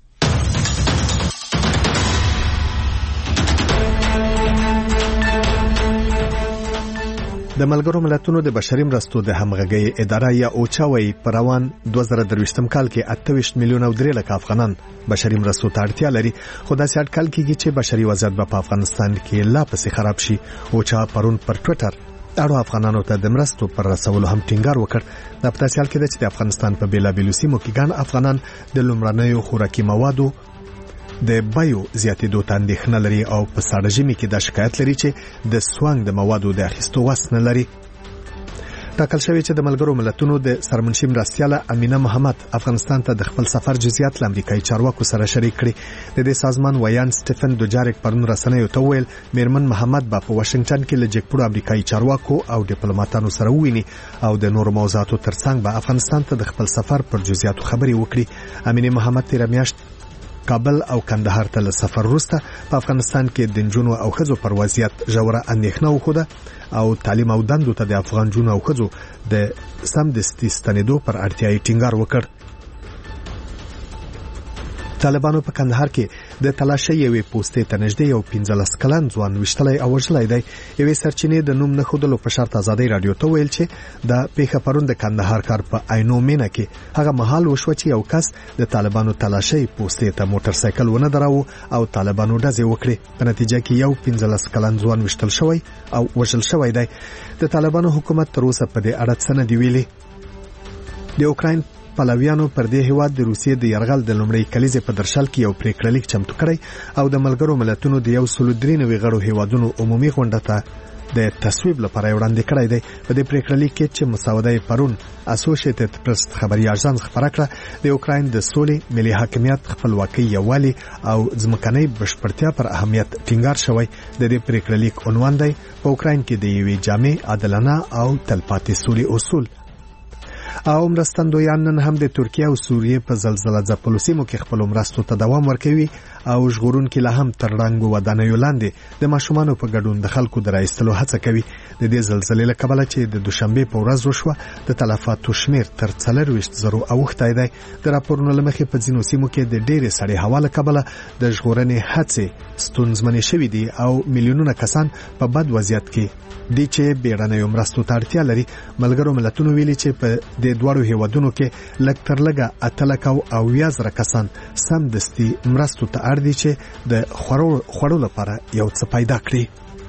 د ملګرو ملتونو د بشري مرستو د همغږۍ اداره یا اوچا وايي په روان 2023 کال کې 28 میلیون او 3 لک افغانان بشري مرستو ته اړتیا لري، خو داسې اټکل کېږي چې بشري وضعیت په افغانستان کې لا پسې خراب شي. اوچا پرون پر ټوئیټر اړو افغانانو ته د مرستو پر رسولو هم ټینګار وکړ. د پداسې حال کې چې د افغانستان په بیلابیلو سیمو کې ګڼ افغانان د لومړنیو خوراکي موادو د بایو زیاتېدو ته اندېښنه لري او په ساړه ژمي کې دا شکایت لري چې د سوانګ د موادو د اخیستو وس نه لري. ټاکل شوی چې د ملګرو ملتونو د سرمنشي مرستیاله امینه محمد افغانستان ته د خپل سفر جزئیات له امریکایي چارواکو سره شریک کړي. د دې سازمان ویان سټیفن دوجاریک پرون رسنیو ته ویل میرمن محمد په واشنگټن کې له جګپوړو امریکایي چارواکو او ډیپلوماټانو سره وویني او د نورو موضوعاتو ترڅنګ به افغانستان ته د خپل سفر پر جزئیاتو خبري وکړي. امینه محمد تیر میاشت کابل او کندهار ته له سفر وروسته په افغانستان کې د جنونو او خزو پر وضعیت ژوره اندېښنه وښوده او تعلیم او دندو ته د افغان جنونو او خزو د سمدستي ستنېدو پر اړتیاي ټینګار وکړ. طالبانو په کندهار کې د تلاشۍ یوې پوسټې ته نږدې یو 15 کلن ځوان وشتلای او وژلای دی. یوې سرچینې د نوم نه خودلو په شرط آزادۍ رادیو ته ویل چې د پیښه پرون د کندهار کار په عینو مینه کې هغه مهال وشو چې یو کس د طالبانو تلاشۍ پوسټې ته موټر سایکل ونه دراو او طالبانو ډزې وکړي. په نتیجه کې یو 15 کلن ځوان وشتل شوی او وژل شوی دی. د طالبانو حکومت تر اوسه په دې اړه څه نه دی ویلي. د اوکراین پلویانو پر دې هیواد د روسیې د یرغل د لومړۍ کلیزې په درشل کې یو پریکړه لیک چمتو کړی او د ملګرو ملتونو د 193 غړو هیوادونو عمومي غونډه ته د تصویب لپاره وړاندې کړی دی. په دې پریکړه لیک کې چې مسوده پرون اسوسییټډ پریس خبري اژانس خبره کړه، د اوکراین د سولې، ملي حاکمیت، خپلواکۍ، یووالي او ځمکنۍ بشپړتیا پر اهمیت ټینګار شوی. د دې پریکړه لیک عنوان دی په اوکراین کې د یوې جامع، عادلانه او تلپاتې سولې اصول. او مرستندویان نن هم د ترکیه او سوریې په زلزلہ ځپلو سیمو کې خپل مرستو ته دوام ورکوي او ژغورونکي لا هم تر رنګ ودانیو لاندې د ماشومانو په ګډون د خلکو د راایستلو هڅه کوي. د دې زلزلې له کبله چې د دوشنبه په ورځ وشوه د تلفاتو شمیر تر 40,000 اوښتی دی. د راپورونو له مخې په ځینو سیمو کې د ډېرې سړې هوا له کبله د ژغورنې هڅې ستونزمنې شوې دي او میلیونونه کسان په بد وضعیت کې دي چې بیړنیو مرستو ته اړتیا لري. ملګرو ملتونو ویلي چې په د دوړو هیوادونو کې لږ تر لږه 8,000 کسان سمدستي مرستو ته اړ دي چې د خوړو لپاره یو څه پیدا کړي.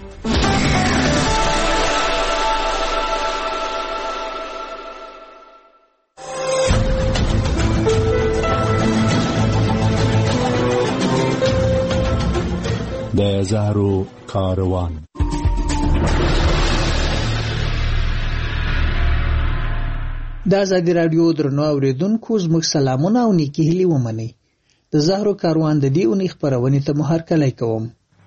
د زهرو کاروان. د آزادۍ راډیو درنو اوریدونکو زموږ سلامونه او نیکی هیلې ومنئ. د زهرو کاروان د دې اونۍ خپرونې ته مو هرکلی کوم.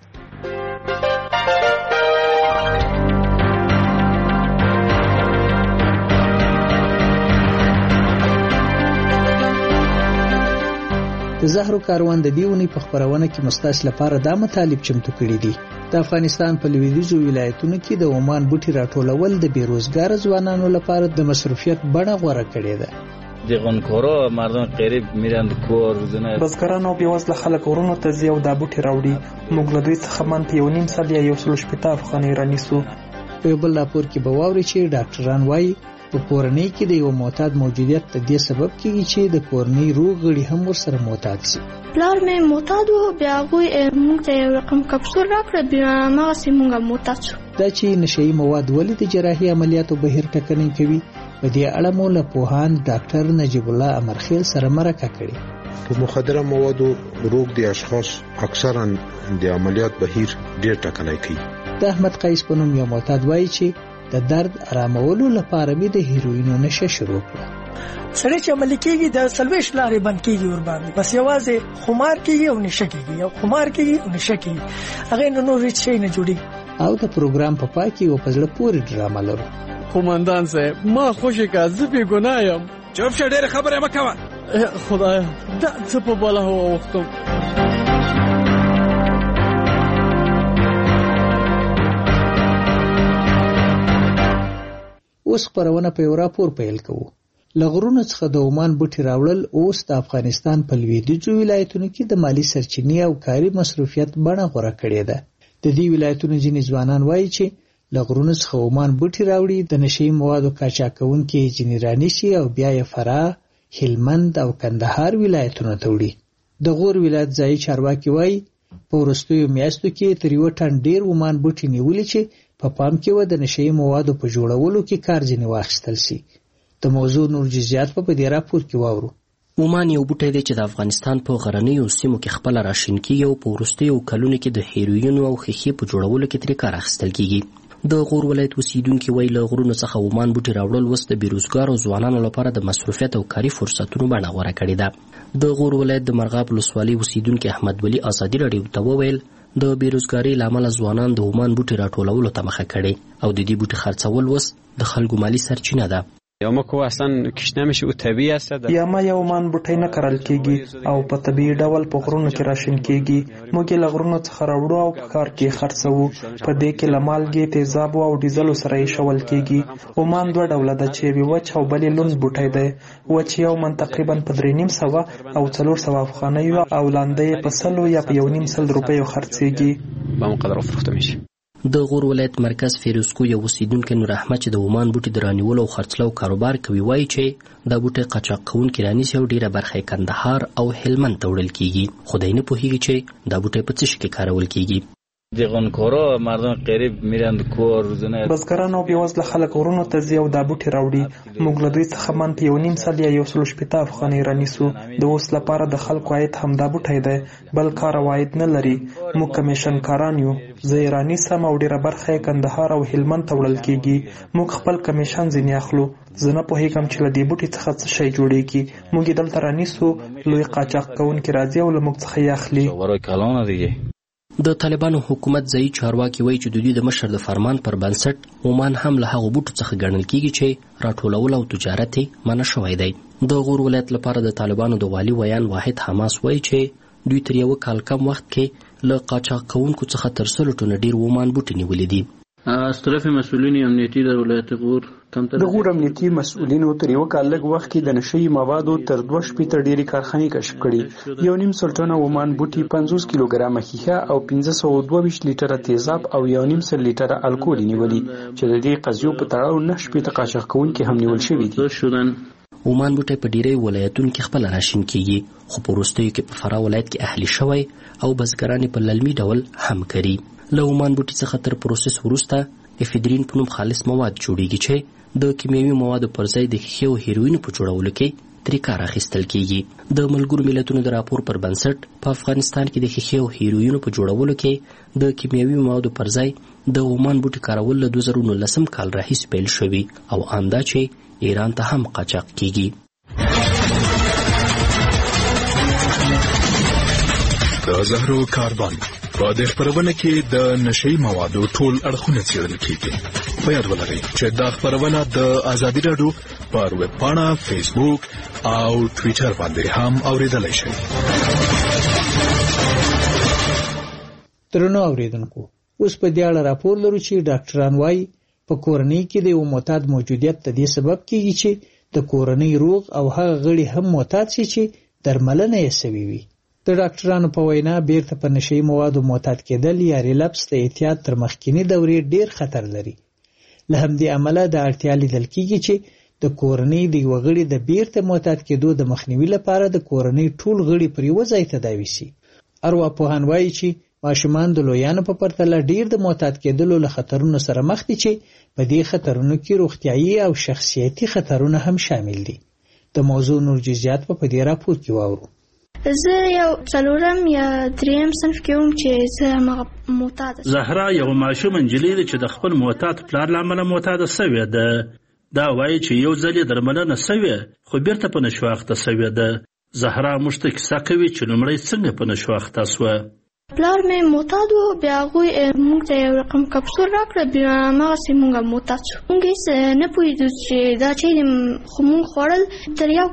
د زهرو کاروان د دې اونۍ په خپرونه کې مستاس لپاره دا مطالب چمتو کړي دي. د افغانستان په لویدیځو ولایتونو کې د عمان بوټي راټولول د بیروزګار ځوانانو لپاره د مصروفیت بڼه غوره کړې ده. دیغونکورو مردم غریب میرند کور روزنه بزګران او بیوزله خلک ورونو ته ځي او دا بوټي راوړي. موږ له دوی څخه من په 1.5 سال یا 160 افغانۍ رانیسو. په یو بل راپور کې به واوري چې ډاکټران وایي په کورنۍ کې د یو معتاد موجودیت د دې سبب کېږي چې د کورنۍ روغ غړي هم ورسره معتاد شي. پلار مې معتاد و، بیا هغوی موږ ته یو رقم کپسول راکړه، بیا هماغسې موږ معتاد شو. دا چې نشهیي مواد ولې د جراحي عملیاتو بهیر ټکنۍ کوي، په دې اړه مو له پوهاند ډاکټر نجیب الله امرخیل سره مرکه کړې. په مخدره موادو روغ دي اشخاص اکثرا د عملیات بهیر ډېر ټکنۍ کوي. د احمد قیس په نوم یو معتاد وایي چې د درد آرامولو لپاره مې د هیروینو نشه شروع کړه. سړی چې عملی کېږي د 40 لارې بند کېږي ور باندې، بس یوازې خمار کېږي او نشه کېږي، او خمار کېږي او نشه کېږي، هغه نور هیڅ شی نه جوړي. او د پروګرام په پای کې یو په زړه پورې ډرامه لرو. قومندان صاحب ما خوشی که زه بې ګناه یم. چوپ شه، ډېرې خبرې مه کوه. خدایا دا څه په بله هوا وختم. اوس خپرونه په یو راپور پیل کوو. له غرونو څخه د عمان بوټي راوړل اوس د افغانستان په لویدیځو ولایتونو کې د مالی سرچینې او کاري مصروفیت بڼه غوره کړې ده. د دې ولایتونو ځینې ځوانان وایي چې له غرونو څخه عمان بوټي راوړي، د نشهیي موادو قاچاقونکي ځینې رانیسي او بیا یې فراه، هلمند او کندهار ولایتونو ته وړي. د غور ولایت ځایي چارواکي وایي په وروستیو میاشتو کې تر 1 ټن ډیر عمان بوټي نیولي چې په پام کې و د نشهیي موادو په جوړولو کې کار ځینې واخیستل شي. د موضوع نور جزئیات په دې راپور کې واورو. عمان یو بوټی دی چې د افغانستان په غرنیو سیمو کې خپل راشین کیږي او په وروستیو کلونو کې د هیروین او خښې په جوړولو کې ترې کار اخیستل کیږي. د غور ولایت اوسیدونکي وایي له غرونو څخه عمان بوټي راوړل اوس د بیروزګارو ځوانانو لپاره د مصروفیت او کاري فرصتونو بڼه غوره کړې ده. د غور ولایت د مرغاب ولسوالۍ اوسیدونکي احمد ولی ازادي راډیو ته وویل د بیروزګارۍ له امله ځوانان د عمان بوټي راټولولو ته مخه کړې او د دې بوټي خرڅول اوس د خلکو مالي سرچینه ده. یا ما کو اصلا کش نمیشه او طبیعی است یا ما یو عمان بوټی نه کرل کیږي او په طبیعي ډول په غرونو کې راشین کیږي. موږ له غرونو څخه راوړو او په کار کې خرڅوو. په دې کې لمالګي، تیزاب او ډیزل سره یې شول کیږي. عمان دوه ډوله ده چې وچ او بلې لوند بوټی دی. وچ یو من تقریبا په 350 او 400 افغانۍ او لاندې په 100 یا په 1.5 روپیو خرڅيږي. به مقدار فروخته میشه. د غور ولایت مرکز فیروزکو یو اوسیدونکی نور احمد چې د عمان بوټي د رانیولو او خرڅلاو کاروبار کوي وایي چې دا بوټي قاچاق کوونکي رانیسي او ډیره برخه کندهار او هلمند ته وړل کیږي. خو دی نه پوهیږي چې دا بوټي په څه شي کې کارول کیږي. دیغونکورا مردم غریب میرن کور روزانه بزګران او بیوزله خلک غرونو ته ځي او دا بوټي راوړي. موږ له دوی څخه من په 1.5 سال یا 160 افغانۍ رانیسو. د اوس لپاره د خلکو عاید هم دا بوټی دی، بل کار عاید نه لري. موږ کمیشن کاران یو، زه یې رانیسم او ډیره برخه یې کندهار او هلمند ته وړل کیږي. موږ خپل کمیشن ځینې اخلو. زه نه پوهیږم چې له دې بوټي څخه څه شی جوړیږي. موږ یې دلته رانیسو، لوی قاچاق کوونکي راځي او له موږ څخه یې اخلي. د طالبانو حکومت ځایي چارواکي وایي چې د دوی د مشر د فرمان پر بنسټ عمان هم له هغو بوټو څخه ګڼل کیږي چې راټولول او تجارت یې منع شوی دی. د غور ولایت لپاره د طالبانو د والي ویان واحد حماس وایي چې دوی تر یو کال کم وخت کې له قاچاق کوونکو څخه تر 100 ټنه ډیر عمان بوټي نیولي دي. از طرف مسئولین امنیتی در ولایت غور د غور امنیتي مسؤلینو تر یو کال لږ وخت کې د نشهیي موادو تر 2 شپېته ډېرې کارخانې کشف کړي. 1.5 ټنه عمان بوټي، 50 کیلوګرامه ښیښه او 522 لیټره تیزاب او 1.5 لیټره الکول نیولي چې د دې قضیو په تړاو 9 شپېته قاچاق کوونکي هم نیول شوي دي. عمان بوټي په ډیری ولایتونو کې خپل راشین کیږي، خو په وروستیو کې په فراه ولایت کې اهلي شوی او بزګران په للمي ډول هم کوي. له عمان بوټي څخه تر پروسس وروسته افیدرین په نوم خالص مواد جوړیږي چې د کیمیاوي موادو پر ځای د ښیښې او هیروین په جوړولو کې ترې کار اخیستل کیږي. د ملګرو ملتونو د راپور پر بنسټ په افغانستان کې د ښیښې او هیروین په جوړولو کې د کیمیاوي موادو پر ځای د عمان بوټي کارول له 2019 کال راهیسې پیل شوي او آندا چې ایران ته هم قاچاق کیږي. د زهرو کاربن په دې خبرونه کې د نشهیي موادو ټول اړخونه څېړل کیږي. په یاد ولرئ چې دا خبرونه د ازادي راډیو پر ویب پاڼه، فیسبوک او ټویټر باندې هم اوریدلای شئ. درنو اوریدونکو، اوس په دې اړه راپور لرو چې ډاکټران وایي په کورنۍ کې د یو معتاد موجودیت د دې سبب کیږي چې د کورنۍ روغ او هغه غړي هم معتاد شي چې درملنه یې سوي وي. د ډاکټرانو په وینا بیرته په نشهیي موادو معتاد کېدل یا ریلپس د احتیاط تر مخکینی دورې ډیر خطر لري. له همدې امله د اړتیا لیدل کیږي چې د کورنۍ د یو غړي د بیرته معتاد کېدو د مخنیوي لپاره د کورنۍ ټول غړي پر یو ځای تداوي شي. ارواپوهان وایي چې ماشومان د لویانو په پرتله ډیر د معتاد کېدلو له خطرونو سره مخ دي چې په دې خطرونو کې روغتیايي او شخصیتي خطرونه هم شامل دي. د موضوع نور جزئیات په دې راپور کې واورو. زه یو 4م یا 3م صنف کې وم چې زه معتاد زهرا یو ماشوم نجلۍ ده چې د خپل معتاد پلار له امله معتاده شوې ده. دا وایي چې یو ځل یې درملنه شوې خو بیرته په نشو اخته شوې ده. زهرا موږ ته کیسه کوي چې لومړی څنګه په نشو اخته شوه. پلار مې معتاد و، بیا هغوی موږ ته یو رقم کپسول راکړه، بیا هماغسې موږ معتاد شو. موږ هېڅ نه پوهېدو چې دا چی دی، خو موږ خوړل. تر یو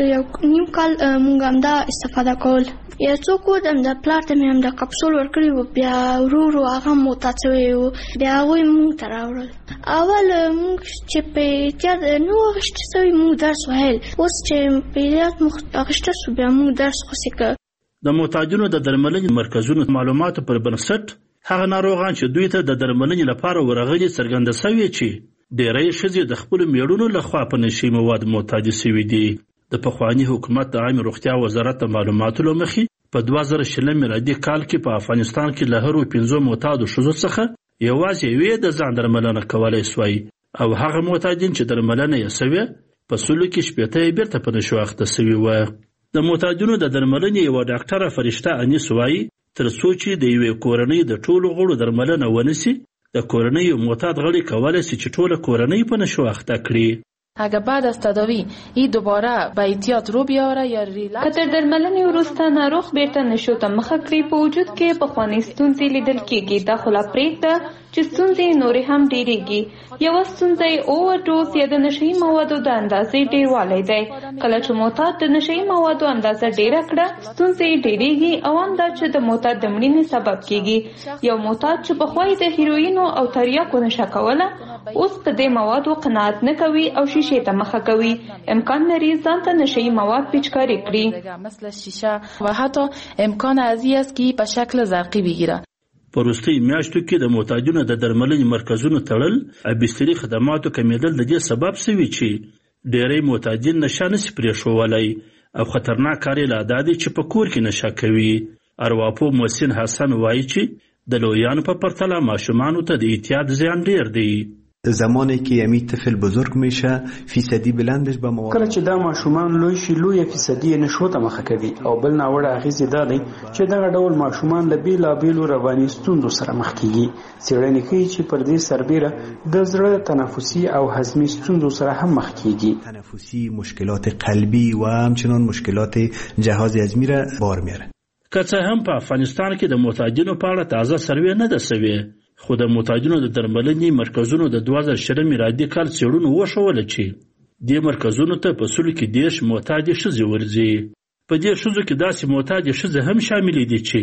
نیم کال موږ همدا استفاده کول. یو څوک و د پلار ته مې همدا کپسول ورکړی و، بیا ورو ورو هغه معتاد شوی و، بیا هغوی موږ ته راوړل. اول موږ چې په احتیاط نه و اخیسته سوي، موږ درس ویل. اوس چې په احتیاط موږ اخیسته سو، بیا موږ درس خوسې که. د معتادینو د درملنې مرکزونو معلوماتو پر بنسټ هغه ناروغان چې دوی ته د درملنې لپاره ورغلي څرګنده شوې چې ډېری ښځې د خپلو میړونو لخوا په نشي مواد معتادي شوي دي. د پخواني حکومت د عامې روغتیا وزارت د معلوماتو له مخې په 2020 میلادي کال کې په افغانستان کې له هرو 5 معتادو ښځو څخه یوازې یوې د ځان درملنه کولی سوی، او هغه معتادین چې درملنه یې سوې په سلو کې 80 یې بیرته په نشو اخته سوي وه. د معتادینو د درملنې یوه ډاکټره فرشته انیس وایي تر څو چې د یوې کورنۍ د ټولو غړو درملنه ونسي، د کورنۍ یو معتاد غړی کولی شي چې ټوله کورنۍ په نشو اخته کړي. اگر بعد از تداوی این دوباره به احتیاط رو بیاره یا ریلکس که تر درملنې وروسته ناروغ بیرته نشو ته مخه کړي، په وجود کې پخوانۍ ستونزې لیدل کېږي. دا خو لا پرېږده چې ستونزې نورې هم ډېرېږي. یوه ستونزه یې اوورډوز یا د نشهیي موادو د اندازې ډېروالی دی. کله چې معتاد د نشهیي موادو اندازه ډېره کړه، ستونزې یې ډېرېږي، او هم دا چې د معتاد د مړینې سبب کېږي. یو معتاد چې پخوا یې د هیروینو او تریاکو نشه کوله، اوس په دې موادو قناعت نه کوي او شیشې ته مخه کوي. امکان لري ځان ته نشهیي مواد پیچکاري کړي. مثل شیشه و حتی امکان ازی است که په شکل زرقی بگیره. په وروستیو میاشتو کې د معتادینو د درملنې مرکزونو تړل او بستري خدماتو کمیدل د دې سبب شوي چې ډېری معتادین نشه نشي پرېښولی، او خطرناک کار یې لا دا دی چې په کور کې نشه کوي. ارواپوه محسن حسن وایي چې د لویانو په پرتله ماشومانو ته د احتیاط زیان ډېر دی. زمانی که یمی طفل بزرگ میشه فیصدی بلندش به مواد کله چې دا ماشومان لوی شي، لوی فیصدی نشو ته مخه کوي. او بل ناوړه اغیزې دا دی چې دغه ډول ماشومان له بیلابیلو رواني ستونزو سره مخ کیږي. څېړنې ښیي چې پر دې سربیره د زړه تنفسي او هضمي ستونزو سره هم مخ کیږي. تنفسي، مشکلات قلبی و همچنان مشکلات جهاز هضمی را بار میاره. که څه هم په افغانستان کې د معتادینو په اړه تازه سروې نه ده سوې، خو د معتادینو د درملنې مرکزونو د 2020 میلادي کال څېړنو وښوله چې دې مرکزونو ته په سلو کې 10 معتادې ښځې ورځي. په دې ښځو کې داسې معتادې ښځې هم شاملې دي چې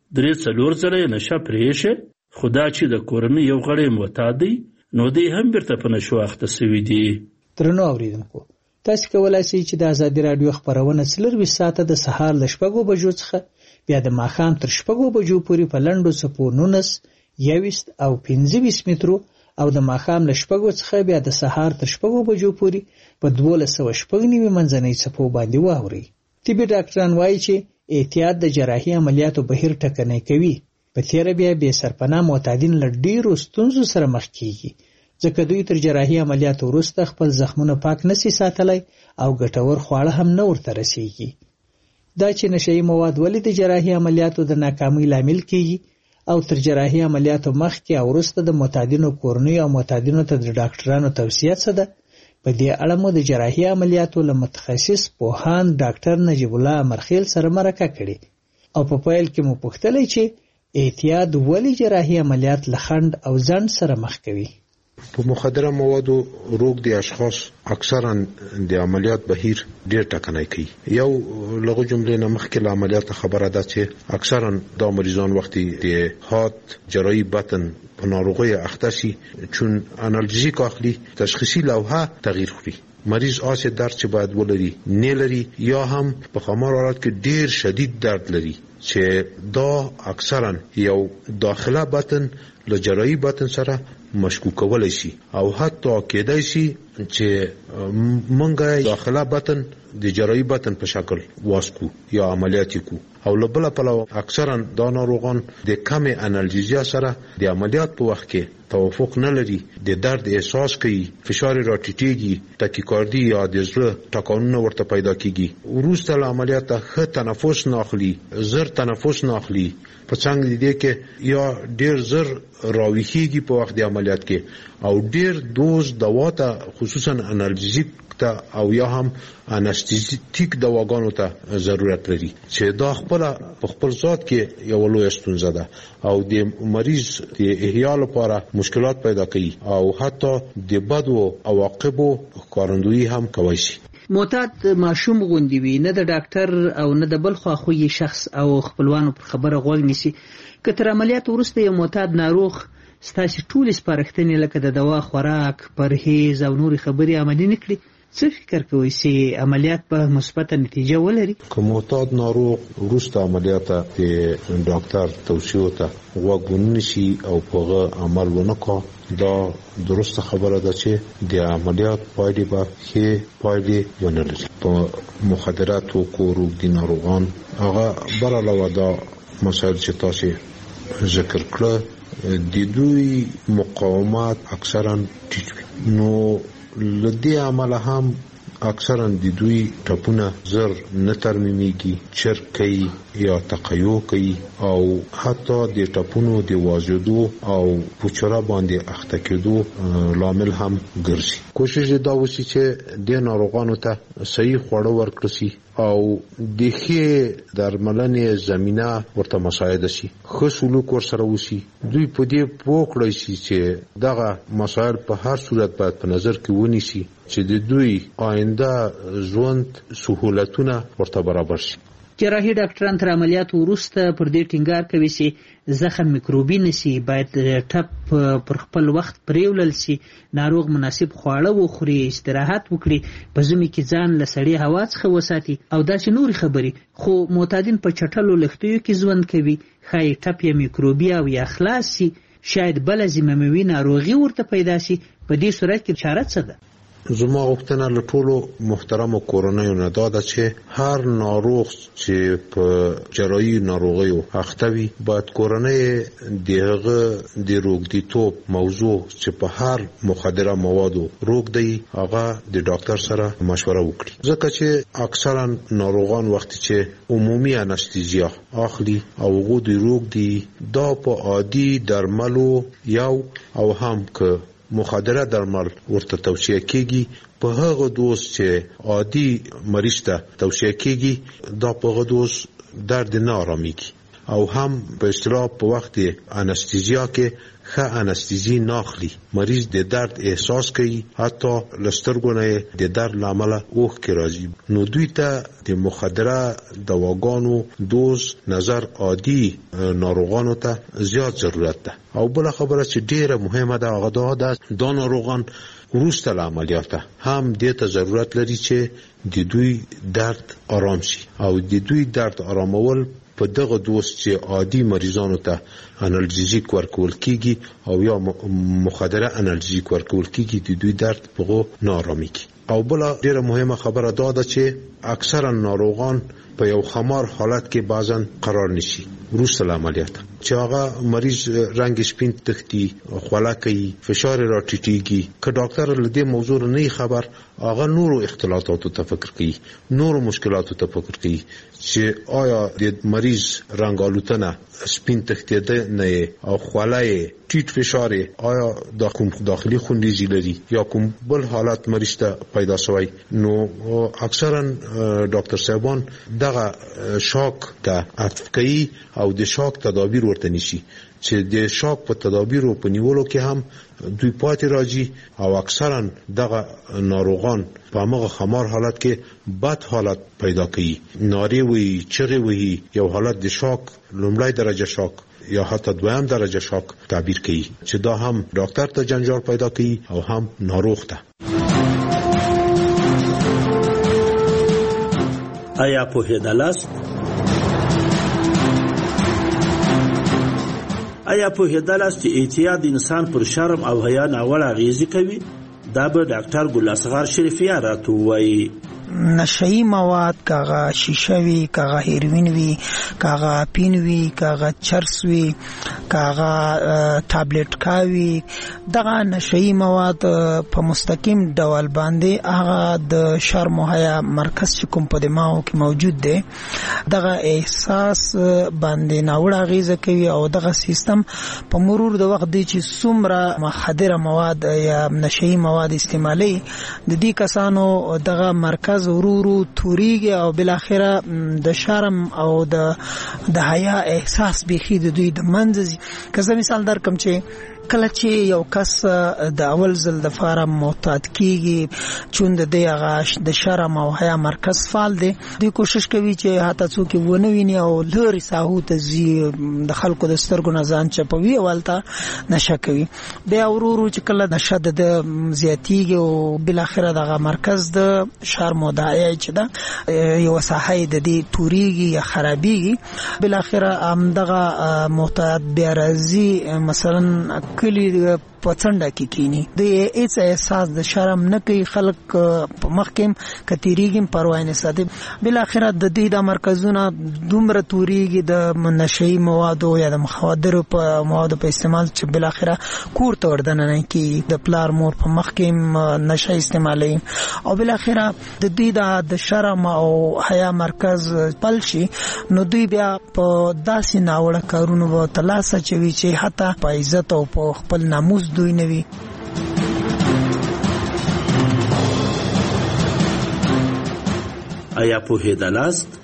3-4 ځله یې نشه پرېښې، خو دا چې د کورنۍ یو غړی معتاد دی، نو دی هم بیرته په نشو اخته سوي دي. درنو اورېدونکو، تاسو کولی شئ چې د ازادي راډیو خپرونه 24 ساعته د سهار له 6 بجو څخه بیا د ماښام تر 6 بجو پورې په لنډو څپو 19 21 او 25 مترو، او د ماښام له 6 څخه بیا د سهار تر 6 بجو پورې په 1290 منځنۍ څپو باندې واورئ. طبي ډاکټران وایي چې احتیاط د جراحي عملیاتو بهیر ټکنی کوي. په تیره بیا بې سرپناه معتادین له ډېرو ستونزو سره مخ کیږي، ځکه دوی تر جراحي عملیاتو وروسته خپل زخمونه پاک نشي ساتلی او ګټور خواړه هم نه ورته رسیږي. دا چې نشهیي مواد ولې د جراحي عملیاتو د ناکامۍ لامل کیږي، او تر جراحي عملیاتو مخکې او وروسته د معتادینو کورنۍ او معتادینو ته د ډاکټرانو توصیه څه ده، په دې اړه مو د جراحي عملیاتو له متخصص پوهاند ډاکټر نجیب الله امرخیل سره مرکه کړې، او په پیل کې مو پوښتلی چې احتیاط ولې جراحي عملیات له خنډ او ځنډ سره مخ کوي. په مخدره موادو روږدي اشخاص اکثرا د عملیات بهیر ډیر ټکنی کوي. یو لغو جملې نه مخکې له عملیات خبره ده چې اکثرا دا مریضان وختي د هات جراحي بطن په ناروغۍ اخته شي، چون انالژیک اخلي، تشخیصي لوحه تغییر خوري، مریض آسه درد چې باید ولري نه لري، یا هم په خمار حالت کې ډیر شدید درد لري چې دا اکثرا یو داخله بطن له جراحي بطن سره مشکوکولی شي، او حتی کېدای شي چې مونږه داخله بطن د جراحي بطن په شکل واسکو یا عملیات کو. او له بله پلوه اکثرا دا ناروغان د کم انالژیزیا سره د عملیات په وخت کې توافق نه لري، د درد احساس کوي، فشار راټیټېږي، تاکیکاردي یا د زړه ټکانونه ورته پیدا کیږي. وروسته له عملیات ښه تنفس نه اخلي، زر تنفس نه اخلي، په څنګه دي کې یا ډیر زر راويخيږي په وخت د عملیات کې او ډیر دوز دوا ته خصوصا انالجیک ته او یا هم انستیزیټیک دواګانو ته ضرورت لري چې دا خپل ذات کې یو لوی ستونزه ده او د مریض د احیا لپاره مشکلات پیدا کوي او حتی د بدو عواقبو ښکارندویي هم کوي شي. معتاد ماشوم غوندي وي نه د ډاکټر او نه د بل خواخوږي شخص او خپلوانو پر خبره غوږ نیسي. که تر عملیات وروسته یو معتاد ناروغ ستاسو ټول سپارښتنې لکه د دوا خوراک پرهیز او نور خبرې عملي نکړي څه فکر کوئ چې عملیات به مثبته نتیجه ولري؟ که معتاد ناروغ وروسته عملیات د ډاکټر توصیو ته غوږ ونیسي او په عمل ونکړي دا درسته خبره ده چې د عملیات پایلې به ښې پایلې ونه لري. په مخدراتو کورو د ناروغان هغه بل علاوه دا مسایل چې تاسو ذکر کړل د دوی مقاومت اکثرا ټیټ وي نو لدی عمل هم اکثرا د دوی ټپونه زر نه ترمیمیږي چرک کوي یا تقیو کوي او حتی د ټپونو د وازیدو او پوچرا باندې اخته کېدو لامل هم ګرځي. کوشش دا وشي چې د ناروغانو ته صحیح خواړه ورکړل شي او د ښې درملنې زمينه ورته مساعده شي ښه سلوک ورسره وشي. دوی په دې پوه کړی شي چې دغه مسایل په هر صورت باید په نظر کې ونیسي چې د دوی آینده ژوند سهولتونه ورته برابر شي. جراحي ډاکټران تر عملیات وروسته پر دې ټینګار کوي چې زخم میکروبي نشي باید ټپ پر خپل وخت پریولل شي ناروغ مناسب خواړه وخوري استراحت وکړي په ژمي کې ځان له سړې هوا څخه وساتي او داسې نورې خبرې. خو معتادین په چټلو لښتیو کې ژوند کوي ښایي ټپ یې میکروبي او یا خلاص شي شاید بله ضمیموي ناروغي ورته پیدا شي. په دې صورت کې چاره څه ده؟ زما غوښتنه له ټولو محترمو کورنیو نه دا ده چې هر ناروغ چې په جراحي ناروغیو اخته وي باید کورنۍ دغه د روغتیتوب موضوع چې په هر مخدره موادو روغ دی هغه د ډاکټر سره مشوره وکړي ځکه چې اکثرا ناروغان وخت چې عمومي انستیزیا اخلي او هغه د روغ دی دا په عادي درملو یو او هم که مخدره درمل ورته توصیه کیږي په هغه دوز چې عادي مریض ته توصیه کیږي دا په هغه دوز درد نه آرامیږي او هم په اصطلاح په وخت انستیزیا کې ښه انستیزی ناخلی مریض د درد احساس کوي حتی لسترګونه د درد لامل اوښکې راځي. نو دوی ته د مخدره دواګانو دوز نظر عادي ناروغانو ته زیات ضرورت ده. او بل خبره چې ډیره مهمه ده هغه ده دا ناروغان وروسته له عملیاته هم دې ته ضرورت لري چې د دوی درد آرام شي او د دوی درد آرامول په دغه دوز چې عادي مریضانو ته انالجیک ورکول کیږي او یا مخدره انالجیک ورکول کیږي د دوی درد په نارامیږي. او بل ډیره مهمه خبره ده چې اکثرا ناروغان په یو خمار حالت کې بعضن قرار نشي وروسته له عملیات چې هغه مریض رنگ سپین تختی خوله کوي فشار را ټیټیږي که ډاکټر له دې موضوع نه خبر هغه نورو اختلالاتو ته فکر کوي نورو مشکلاتو ته فکر کوي چې آیا د مریض رنگ آلوتنه سپین تختیده نه او خوله ټیټ فشار آیا دا کوم داخلي خونریزي لري یا کوم بل حالت مریض ته پیدا شوی. نو اکثرا ډاکټر صاحبان دغه شاک ته عطف کوي او د شاک تدابیر ورته نشي چې د شاک په تدابیر او په نیولو کې هم دوی پاتې راځي او اکثرا دغه ناروغان په هغه خمار حالت کې بد حالت پیدا کوي ناری وي چغې وي یو حالت د شاک لومړی درجه شاک یا حتی دویم درجه شاک تعبیر کوي چې دا هم ډاکټر ته جنجال پیدا کوي او هم ناروغ ته. آیا پوهېدلاست؟ آیا پوهېدلاست چې اعتیاد انسان پر شرم او حیا ناوړه اغېزې کوي؟ دا به ډاکټر ګل اصغر شریفیان راته ووایي. نشئی مواد کاغه شیشه وی کاغه هیروین وی کاغه اپین وی کاغه چرس وی کاغه ټابلیټ کاوي دغه نشئی مواد په مستقیم ډول باندې هغه د شرم او حیا مرکز چې کوم په دماغو کې موجود دی دغه احساس باندې ناوړه اغیزه کوي او دغه سیستم په مرور د وخت دی چې څومره مخدره مواد یا نشئی مواد استعمالي د دې کسانو دغه مرکز ورورو توريږي او بل اخره د شرم او د حیا احساس بيخي د دوی د منځ کزه مثال درکم چې کله چې یو کس د اول ځل د فاره معتاد کیږي چون د هغه د شرم او حیا مرکز فعال دی دوی کوشش کوي چې هاته څوک ونه ویني او لوري ساحو ته زی د خلکو د سترګو نه ځان چپوي اولته نشه کوي بیا ورورو چې کله نشه د زیاتیږي او بل اخره دغه مرکز د شرم او د حیا چې دا یو ساحه د دې توريږي یا خرابيږي بل اخره هم دغه معتاد بیا راځي مثلا کلی پڅنډه کې کینی د هیڅ احساس د شرم نه کوي خلک په مخکم کتیریږي پروا نه ساتي بل اخره د دې د مرکزونه دومره توريږي د نشئی مواد او یا د مخدر په مواد په استعمال چې بل اخره کور ته وردن نه کی د پلار مور په مخکم نشه استعمالي او بل اخره د دې د شرم او حیا مرکز پلشي نو دوی بیا په داسې ناوړه کارونو و تلاسه چوي چې حتی په عزت او په خپل ناموس دوی نوي آیا په هدالاست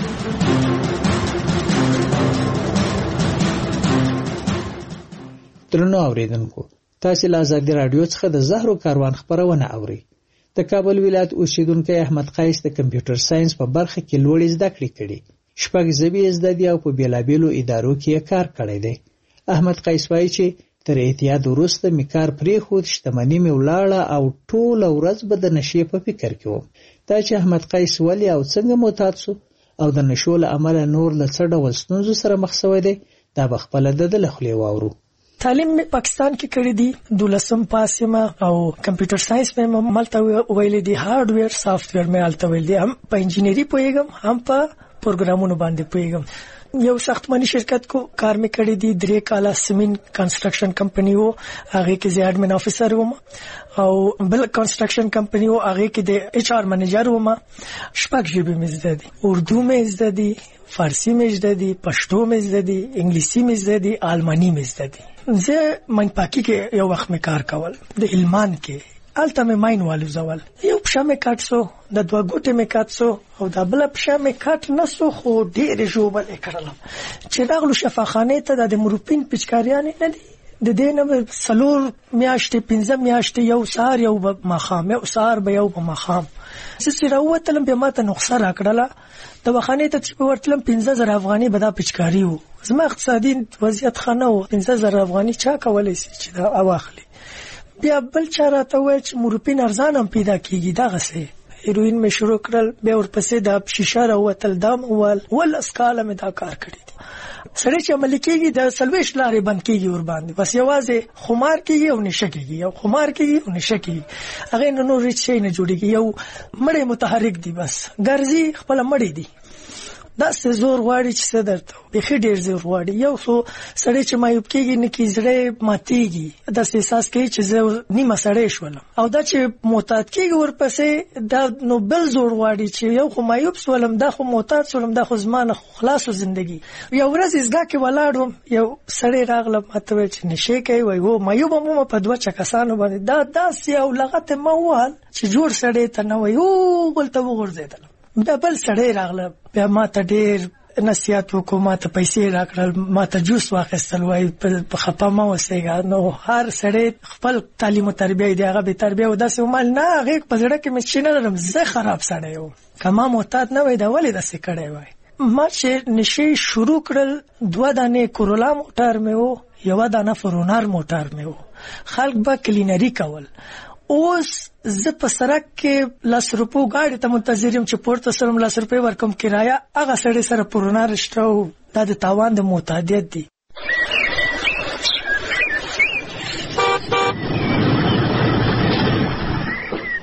درنو اوریدونکو تاسو له ازادي رادیو څخه د زهرو کاروان خبرونه اوري د کابل ولایت اوسیدونکو احمد قیس د کمپیوټر ساينس په برخه کې لوړ زده کړې کړې شپږ ژبې زده دي او په بیلابیلو ادارو کې کار کړی دی احمد قیس وایي چې تر اعتیاد وروسته میکار پرې خود شتمنی می ولاړه او ټول ورځ به د نشي په فکر کې وم دا چې احمد قیس ولی او څنګه معتاد شو او د نشو له عمل نور له څه ډول ستونزو سره مخ شوی دی دا به خپل د لخلې واورو تعلیم پاکستان کې کړی دی 12 پاس ما او کمپیوټر ساينس مې ملته ویل دي هارډویر سافټویر مې الته ویل دي هم په انجینری پوهیږم هم په پروګرامونو باندې پوهیږم یو ساختماني شرکت کو کار مې کړی دی 3 کاله سیمن کنسټرکشن کمپنی وو هغه کې زه اډمن افیسر وم او بل کنسټرکشن کمپنی وو هغه کې د ایچ آر منیجر وم شپږ ژبې مې زده دي اردو مې زده دي فارسی مې زده دي پښتو مې زده دي انګلیسي مې زده دي آلماني مې زده دي زه منپاکی کې یو وخت مې کار کول د علمان کې الته مې ماین والو زول یو پښه مې کټ سو د دوه ګوتې مې کټ سو او د بل پښه مې کټ نسو خو ډېر جوبل کړلم چې داغلو شفاخانه ته د مروپین پچکاریان نه دي د دینه سلور میاشتې 15 میاشتې یو سار یو مخام یو سار به یو مخام چې راوتلم به ماته نقصان راکړله د وخانه ته چې ورتلم 15000 افغاني به دا پچکاری وو زما اقتصادي وضعیت خانه وو 15000 افغاني چا کولای شي چې دا اواخلي بیا بل چاره ته وای چې مورپین ارزان هم پیدا کیږي دا غسه هیروین مې شروع کړل بیا ورپسې د شیشه راوتل دام ول اسکاله مې دا کار کړی دی سړی چې عمل کېږي د سلويش لارې بند کېږي ور باندې بس یوازې خمار کېږي او نشه کېږي او خمار کېږي او نشه کېږي هغه نو هیڅ شي نه جوړيږي یو مړی متحرک دی بس ګرځي خپل مړی دی دا څه زور غواړي چې څه درته به ډېر زور غواړي یو څو سړی چې مایوب کېږي نه کې زړه ماتېږي دا احساس کوي چې زه نیمه سړی شولم او دا چې معتاد کېږي ورپسې دا نو بل زور غواړي چې یو خو مایوب شولم دا خو معتاد شولم دا خو زمانه خلاصو ژوندۍ یو ورځ ازګه کې ولاړم یو سړی راغله ماته چې نشه کوي وای وو مایوب مو په دوه چکسانو باندې دا یو لغت موال چې جوړ سړی ته نه وای او بلته وګرځیدل دا بل سړی راغله بیا ماته ډېر نصیحت وکړو ماته پیسې راکړل ماته جوس واخیستل وای په خپه ما وسېګا نو هر سړی خپل تعلیم او تربیه دی هغه به تربیه او داسې عمل نه هغه په زړه کې مې شینه لرم زه خراب سړی یم کما معتاد نه وای دا ولې داسې کړی وای ما چې نشي شروع کړل 2 دانې کورولا موټر مې وو یو دانه فرونار موټر مې وو خلک به کلینری کول اوس زه په سرک کې 10 روپو گاډي ته منتظر یم چې پورته سره 10 روپے ورکوم کرایه هغه سړی سره پرونا رښتو دا د تاوان د معتادیت دی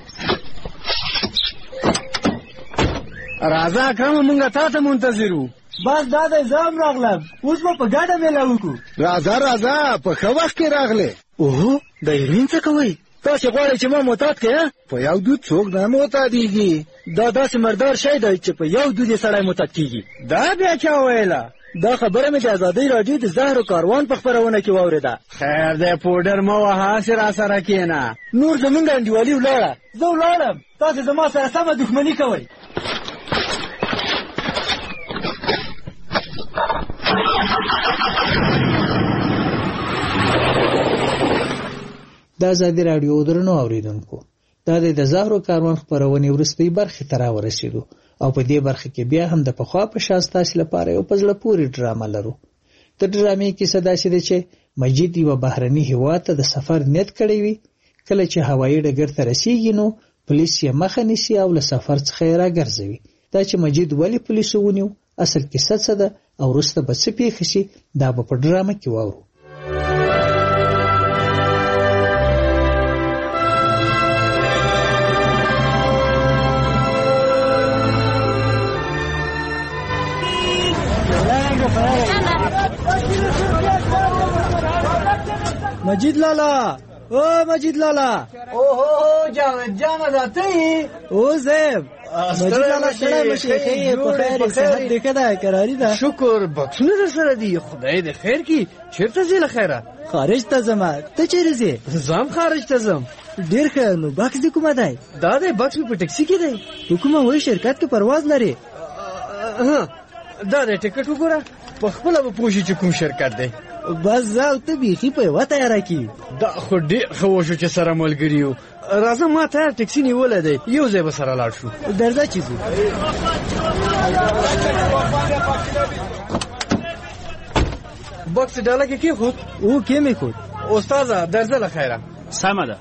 راځه کوم مونږه تاسو منتظرو بس دا د زم راغلم اوس په ګډه میله وکړو. راځه په ښه وخت کې راغلې. اوه د هیروین څه کوئ؟ تاسې غواړئ چې ما معتاد کړې؟ په یو دود څوک نه معتادېږي. دا داسې مردار شی دی چې په یو دود یې سړی معتاد کېږي. دا بیا چا ویله؟ دا خبره مې د ازادۍ راډیو د زهرو کاروان په خپرونه کې واورېده. خیر دی پوډر مه وهه، هسې راسره کښېنه. نور زمونږ انډیوالي ولاړه، زه ولاړم، تاسې زما سره سمه دښمني کوئ. د ازادي راډیو درنو اوریدونکو، دا د زهرو کاروان خپرونې وروستۍ برخې ته راورسېدو او په دې برخه کې بیا هم د پخوا په شان ستاسې لپاره یو په زړه پورې ډرامه لرو. د ډرامې کیسه داسې ده چې مجید یوه بهرني هېواد ته د سفر نیت کړی وي. کله چې هوایي ډګر ته رسیږي نو پولیس یې مخه نیسي او له سفر څخه یې راګرځوي. دا چې مجید ولې پولیسو ونیو، اصل کیسه څه ده او وروسته به څه پېښه شي، دا به په ډرامه کې واورو. مجید لالا، او مجید لالا، اوه جاوید جانه دا ته یې؟ او زیب مجید لالا ستړی مشې، ښه په خیر یې، صحت دې ښه ده، کراري ده؟ شکر، بکسونه در سره دي، خدای دې خیر کړي. چېرته ځې له خیره؟ خارج ته ځمه، ته چېرې ځې؟ زه هم خارج ته ځم. ډېر ښه، نو بکس دې کومه دی؟ دا دی بکس مې په ټکسي کې دی. په کومه وایي شرکت کې پرواز لرې؟ دا دی ټکټ وګوره، په خپله به پوه شي چې کوم شرکت دی. بس زه او ته بیخي په یوه تیاره کې. دا خو ډېر ښه وشو چې سره ملګري یو. راځه ما تیار ټکسي نیولی دی، یو ځای به سره لاړ شو. درځه چې ځو. بکس ډاله کې کېښود؟ او کې مې ښود. استاده درځه له خیره. سمه ده.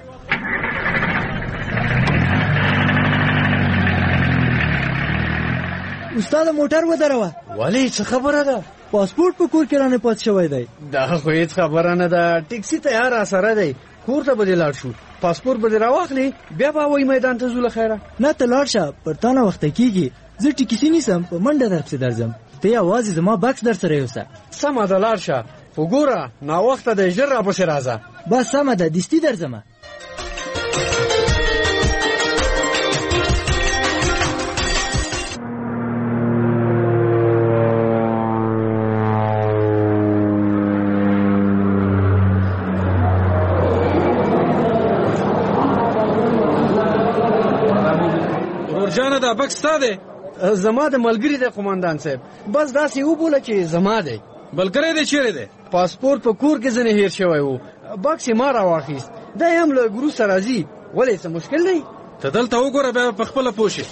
استاده موټر ودروه. ولې څه خبره ده؟ پاسپورټ په کور کې رانه پات شوی دی. دا خو هېڅ خبره نه ده، ټکسي تیار راسره دی، کور ته به دې لاړ شو. پاسپورټ به دې راواخلې، بیا به هوایي میدان ته ځو له خیره. نه ته لاړ شه، پر تا نه وخته کېږي. زه ټکسي نیسم، په منډه درپسې درځم، ته یوازې زما بکس در سره یوسه. سمه ده لاړ شه، خو ګوره ناوخته دی، ژر راپسې راځه. بس سمه ده، دستي درځمه. جانه دا بکس تا دی؟ زما د ملګري دی قومندان صاحب، بس داسې وبوله چې زما دی. ملګری دی چیرې دی؟ پاسپورټ په کور کې ځنې هیر شوی و، بکس یې ما راواخیست، دی هم له ګروپ سره ځي. ولې څه مشکل دی؟ ته دلته وګوره، بیا په خپله پوه شې.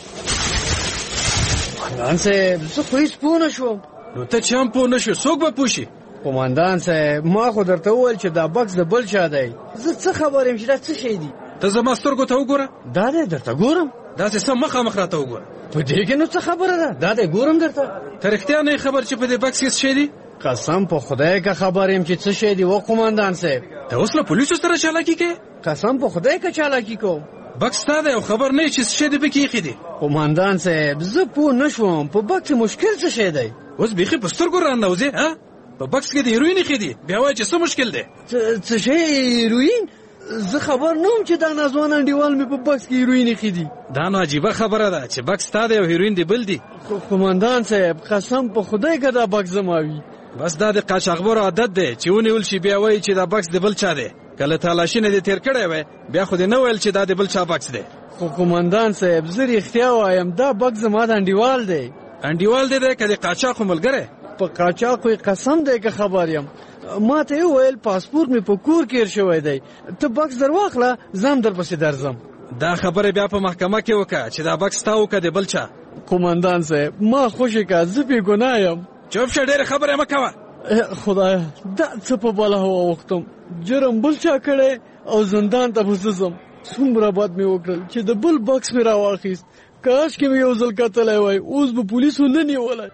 قومندان صاحب زه خو هېڅ پوه نه شوم. نو ته چې هم پوه نه شو، څوک به پوه شي؟ قومندان صاحب ما خو درته وویل چې دا بکس د بل چا دی، زه څه خبر یم چې دا څه شی دی؟ ته زما سترګو ته وګوره. دا دی درته ګورم. داسې سم مخامخ راته وګوره. په دې کې نو څه خبره ده؟ دا دی ګورم درته. ته رښتیا نه یې خبر چې په دې بکس کې څه شی دی؟ قسم په خدای که خبر یم چې څه شی دی و قومندان صاحب. ته اوس له پولیسو سره چالاکي کوې؟ قسم په خدای که چالاکي کوم. بکس تا دی او خبر نه یې چې څه شی دی پکې ایښی دی. قومندان صاحب زه پوه نه شوم په بکس مشکل څه شی دی. اوس بیخي په سترګو راننوځې ها؟ په بکس کې د هیروین ایښی دی، بیا وایې چې څه مشکل دی؟ څه شی هیروین؟ زه خبر نه وم چې دا ناځوان انډیوال مې په بکس کې هیروین ایښي دي. دا نو عجیبه خبره ده چې بکس تا دی او هیروین دی بل دی. قومندان صاحب قسم په خدای که دا بکس زما وي. بس دا د قاچاقبرو عادت دی چې ونیول شي بیا وایي چې دا بکس د بل چا دی. کله تالاشي نه دې تېر کړی وی، بیا خو دې نه ویل چې دا د بل چا بکس دی. خو قومندان صاحب زه رښتیا وایم دا بکس زما د انډیوال دی. انډیوال دی که د قاچاقو ملګری؟ په قاچاقو یې قسم دی که خبر یم. ما ته یې وویل پاسپورټ مې په کور کې هېر شوی دی، ته بکس در واخله زه هم درپسې درځم. دا خبره بیا په محکمه کې وکړه چې دا بکس تا وکړه د بل چا. قومندان صاحب ما خوشې که زه بې ګناه یم. چوپ شه، ډېرې خبرې مه کوه. خدایه دا څه په بله هوا وختم، جرم بل چا کړی او زندان ته به زه ځم. څومره بد مې وکړل چې د بل بکس مې راواخیست. کاشکې مې یو ځل کتلی وای، اوس به پولیسو نه نیولی.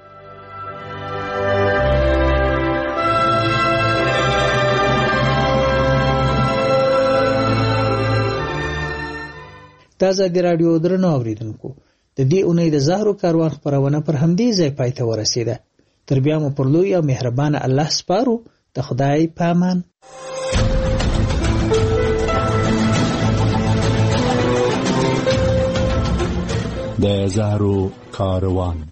د ازادي راډیو درنو اوریدونکو، د دې اونۍ د زهرو کاروان خپرونه پر همدې ځای پای ته ورسېده. تر بیا مو پر لوی او مهربان الله سپارو. د خدای په امان. د زهرو کاروان.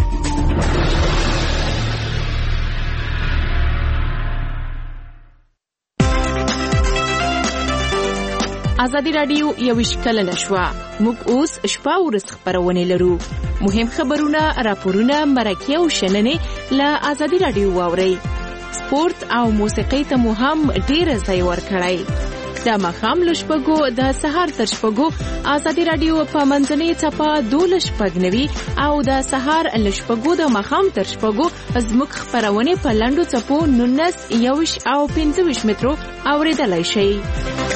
ازادي رادیو 21 کلنه شوه. موږ اوس شپه ورځ خبرونه لرو. مهم خبرونه، راپورونه، مرکې او شننې له ازادي رادیو واورئ. سپورت او موسیقي ته مو هم ډېر ځای ورکړئ. د ماښام له شپږو د سهار تر شپږو ازادي رادیو په منځنۍ څپه 12:90 او د سهار له شپږو د ماښام تر شپږو زموږ خبرونه په لنډو څپو 19 21 او 25 مترو اوریدلای شئ.